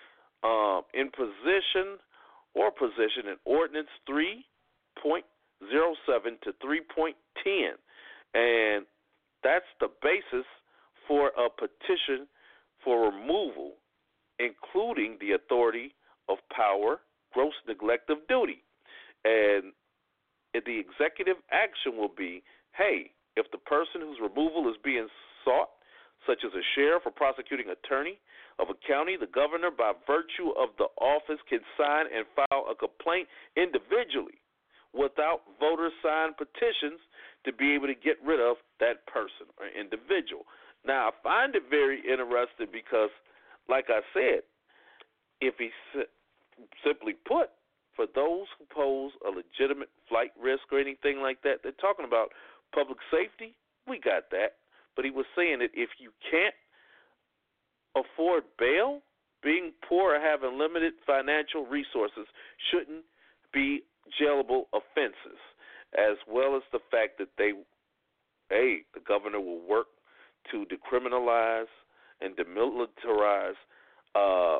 um, in position or position in Ordinance three point oh seven to three point ten. And that's the basis for a petition for removal, including the authority of power, gross neglect of duty. And the executive action will be, hey, if the person whose removal is being sought, such as a sheriff or prosecuting attorney of a county, the governor, by virtue of the office, can sign and file a complaint individually without voter-signed petitions to be able to get rid of that person or individual. Now, I find it very interesting because, like I said, if he simply put, for those who pose a legitimate flight risk or anything like that, they're talking about public safety. We got that. But he was saying that if you can't afford bail, being poor or having limited financial resources shouldn't be jailable offenses, as well as the fact that they, hey, the governor will work to decriminalize and demilitarize uh,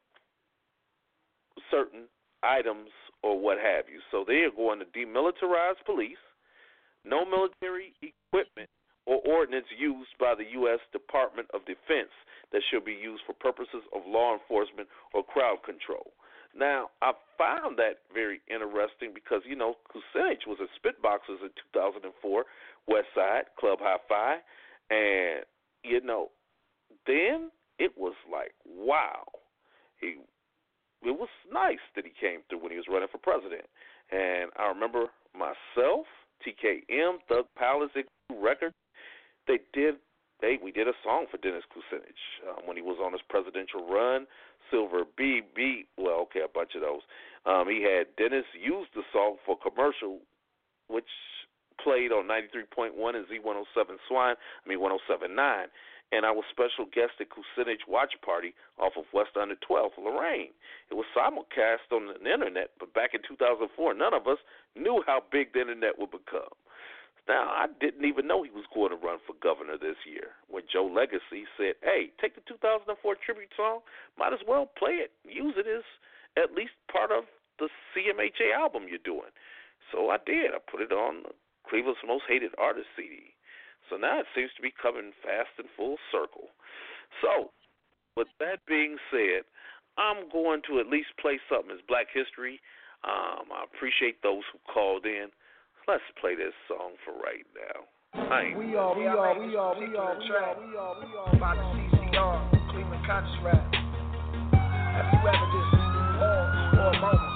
certain items or what have you. So they are going to demilitarize police, no military equipment or ordnance used by the U S Department of Defense that should be used for purposes of law enforcement or crowd control. Now, I found that very interesting because, you know, Kucinich was at Spitboxers in two thousand four, West Side, Club Hi-Fi, and, you know, then it was like, wow. He, it was nice that he came through when he was running for president. And I remember myself, T K M, Thug Palace, Records, they did, they, we did a song for Dennis Kucinich um, when he was on his presidential run. Silver B B, well, okay, a bunch of those. Um, he had Dennis use the song for commercial, which played on ninety-three point one and Z one oh seven Swine, I mean one oh seven point nine. And I was special guest at Kucinich Watch Party off of West Under twelfth, Lorraine. It was simulcast on the internet, but back in two thousand four, none of us knew how big the internet would become. Now, I didn't even know he was going to run for governor this year when Joe Legacy said, hey, take the two thousand four tribute song, might as well play it, use it as at least part of the C M H A album you're doing. So I did. I put it on Cleveland's Most Hated Artist C D. So now it seems to be coming fast and full circle. So with that being said, I'm going to at least play something as Black History. Um, I appreciate those who called in. Let's play this song for right now. I ain't we are, we are, we are, we are, we are, we are, we are by the C C R, Cleveland Conscious Rap. Have you ever just paused for a moment?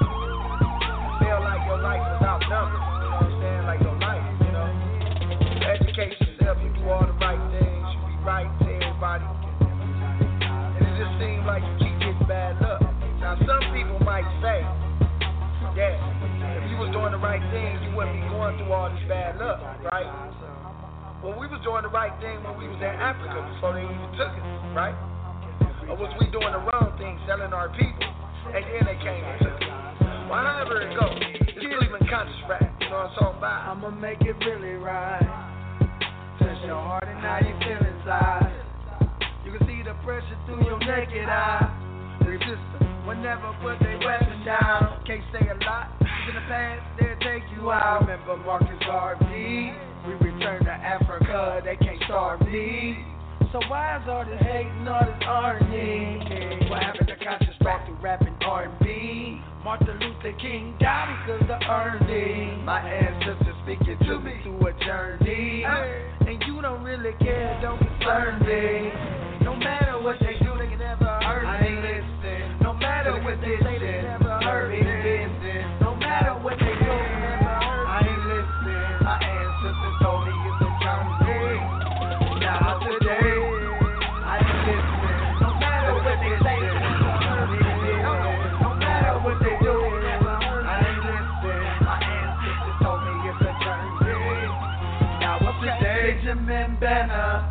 Feel like your life is outnumbered, you know what I'm saying? Like your life, you know? Education is helping you do all the right things, you be right to everybody. And it just seems like you keep getting bad luck. Now some people might say, yeah, if you was doing the right things, you wouldn't be going through all this bad luck, right? Well, we was doing the right thing when we was in Africa before they even took it, right? Or was we doing the wrong thing, selling our people, and then they came and took it? Well, however it goes, it's Cleveland Conscious Rap, you know what I'm talking about? I'ma make it really right. Touch your heart and how you feel inside. You can see the pressure through your naked eye. Resistance will never put their weapon down. Can't say a lot, in the past they'll take you out. Remember Marcus Garvey? We return to Africa, they can't starve me. So why is all this hating, all this irony? What happened to conscious rap to rapping R and B? Martin Luther King died because of earning. My ancestors speaking to me through a journey. And you don't really care, don't concern me. No matter what they do, they can never hurt me. I ain't listen. No matter what they say, they can never hurt me. No matter what they do, they can never hurt me. I ain't listen. My ancestors told me it's a journey. Now today, I ain't listen. No matter what they say, they can never hurt me. No matter what they do, they can never hurt me. I ain't listen. My ancestors told me it's a journey. Now what's today, Benjamin Banner?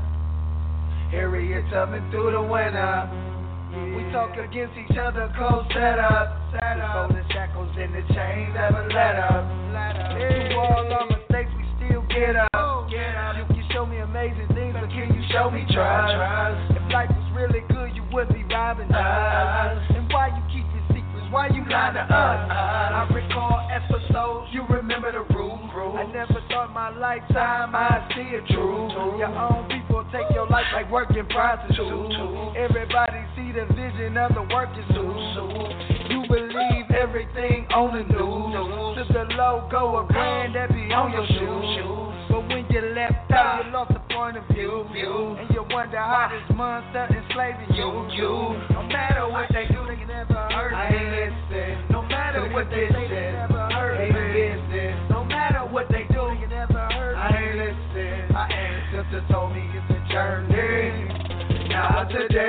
Harriet Tubman through the winter. We talk against each other, close set up. Before the shackles and the chains ever let up. Through all our mistakes, we still get up. You can show me amazing things, but can you show me trust? If life was really good, you would be robbing us. And why you keep your secrets? Why you lie to us? I recall episodes, you remember the rules. I never thought my lifetime I'd see it true. Your own people take your life like working prostitutes. Everybody see the vision of the working suit. You believe everything on the news. To the logo of brand that be on your shoes. But when you left out, you lost the point of view. And you wonder how this monster enslaving you. No matter what they do, they can never hurt me. I ain't listen. No matter what they say, they never hurt me. No matter what they do, they can never hurt me. I ain't listen. My ancestors told me it's a journey. Now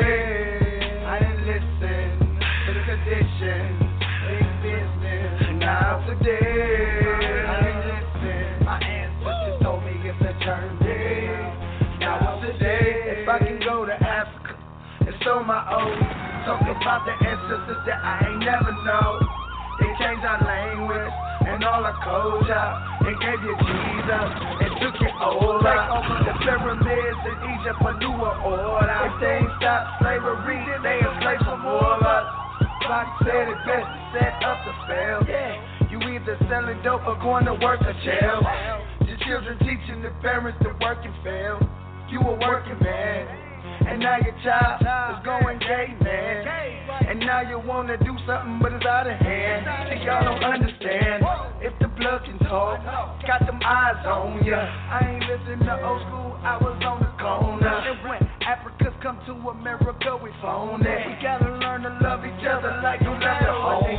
today, I ain't listen to the conditions, big business. Now today, I ain't listen. My ancestors told me it's a journey. Now today, if I can go to Africa and sow my oats, talk about the ancestors that I ain't never know. They changed our language and all our culture and gave you Jesus and took it over. Take over the pyramids in Egypt, a newer order. If they ain't stopped slavery, they enslaved some more of us. Bobby said it best, set up to fail. Yeah, you either selling dope or going to work or jail. Your children teaching the parents to work and fail. You a working man. And now your child is going gay, man. And now you wanna do something, but it's out of hand. See, y'all don't understand. If the blood can talk, got them eyes on ya. I ain't listening to old school, I was on the corner. And when Africans come to America, we phone it. We gotta learn to love each other like you love the home.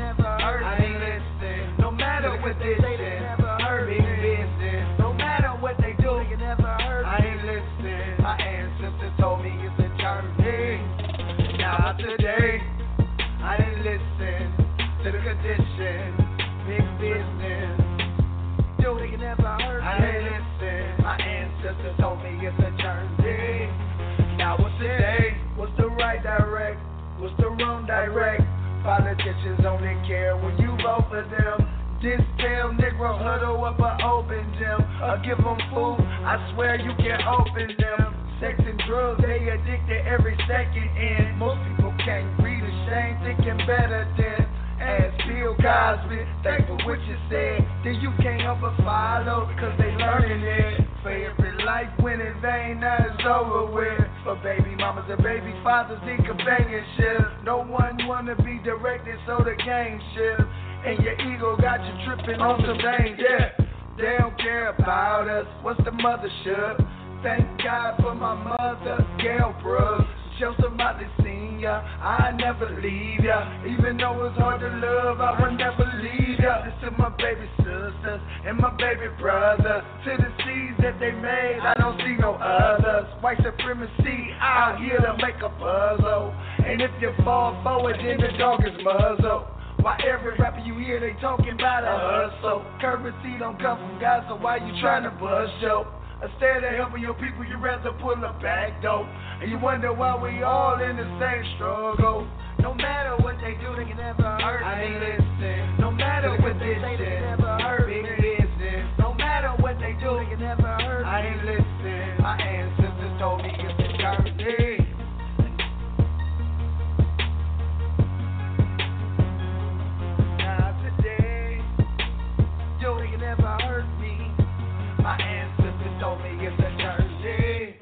I ain't listening. No matter what they say, they never hurt me. No matter what they do, they never hurt me. I ain't listening. My ancestors told me it's a journey. Now today, I didn't listen to the conditions, big business. Yo, they can never hurt me. I didn't listen. My ancestors told me it's a journey. Now what's today? What's the right direct? What's the wrong direct? Politicians only care when you vote for them. This pale Negro huddle up an open gym. Or give them food, I swear you can open them. Sex and drugs, they addicted every second in. Most people can't read a shame, thinking better than. Ask Bill Cosby, thank for what you said. Then you can't help but follow, cause they learning it. For every life went in vain, now it's over with. For baby mamas and baby fathers need companionship. No one wanna be directed, so the game shift. And your ego got you tripping on some danger. They don't care about us. What's the mothership? Thank God for my mother, Gail Brooks. Show somebody seen ya, I never leave ya. Even though it's hard to love, I will never leave ya. This to my baby sisters and my baby brother. To the seeds that they made, I don't see no others. White supremacy out here to make a puzzle. And if you fall forward, then the dog is muzzled. Why every rapper you hear, they talking about a hustle. Currency don't come from God, so why you trying to bust yo? Instead of helping your people, you rather pull a back door. And you wonder why we all in the same struggle. No matter what they do, they can never hurt me. I ain't listen. No matter what they say, they can never hurt me. Business. No matter what they do, they can never hurt me. I ain't listen. My ancestors told me it's a journey. Not today. Yo, they can never hurt me. My ancestors told me it's a journey.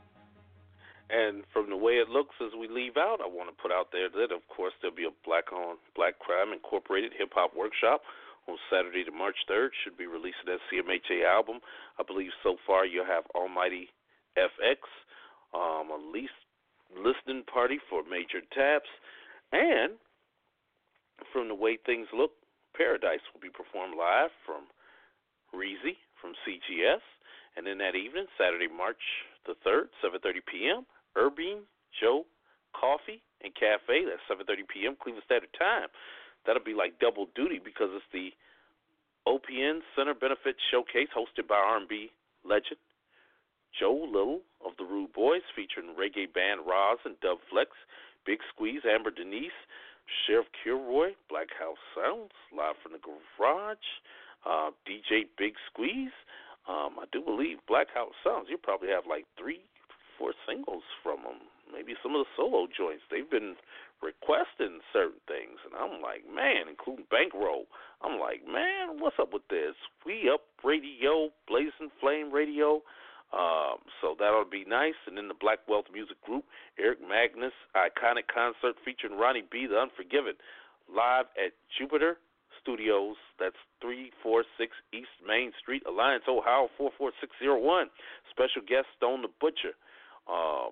And from the way it looks as we leave out, I want to put out there that, of course, there'll be a Black on Black Crime Incorporated hip-hop workshop on Saturday, the March third. Should be releasing that C M H A album. I believe so far you'll have Almighty F X, um, a least listening party for Major Taps, and from the way things look, Paradise will be performed live from Reezy from C G S. And then that evening, Saturday, March the third, seven thirty p.m., Urbane, Joe, Coffee, and Cafe. That's seven thirty p.m. Cleveland Standard Time. That'll be like double duty because it's the O P N Center Benefit Showcase hosted by R and B legend Joe Little of the Rude Boys, featuring reggae band Roz and Dub Flex, Big Squeeze, Amber Denise, Sheriff Kilroy, Black House Sounds, live from the garage, uh, D J Big Squeeze. Um, I do believe Black House Sounds, you probably have like three, four singles from them. Maybe some of the solo joints. They've been requesting certain things, and I'm like, man, including Bankroll. I'm like, man, what's up with this? We Up Radio, Blazing Flame Radio. Um, so that'll be nice. And then the Black Wealth Music Group, Eric Magnus, iconic concert featuring Ronnie B, The Unforgiven, live at Jupiter Studios. That's three forty-six East Main Street, Alliance, Ohio, four four six zero one. Special guest, Stone the Butcher. Um,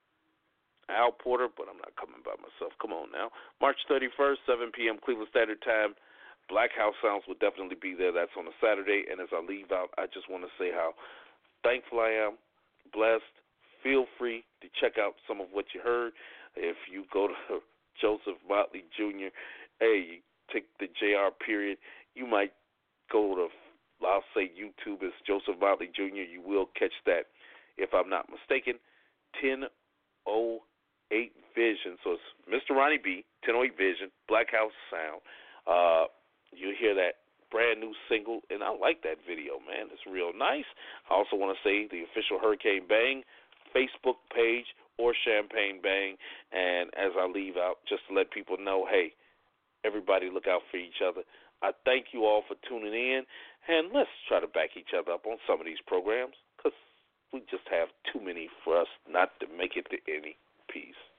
Al Porter, but I'm not coming by myself. Come on now. March thirty-first, seven p.m. Cleveland Standard Time. Black House Sounds will definitely be there. That's on a Saturday. And as I leave out, I just want to say how thankful I am, blessed. Feel free to check out some of what you heard. If you go to Joseph Motley Junior, hey, you take the J R period, you might go to, I'll say YouTube is Joseph Motley Junior You will catch that, if I'm not mistaken, ten oh eight Vision. So it's Mister Ronnie B, ten oh eight Vision, Black House Sound. Uh, you hear that brand new single, and I like that video, man. It's real nice. I also want to say the official Hurricane Bang Facebook page or Champagne Bang. And as I leave out, just to let people know, hey, everybody look out for each other. I thank you all for tuning in, and let's try to back each other up on some of these programs because we just have too many for us not to make it to any. Peace.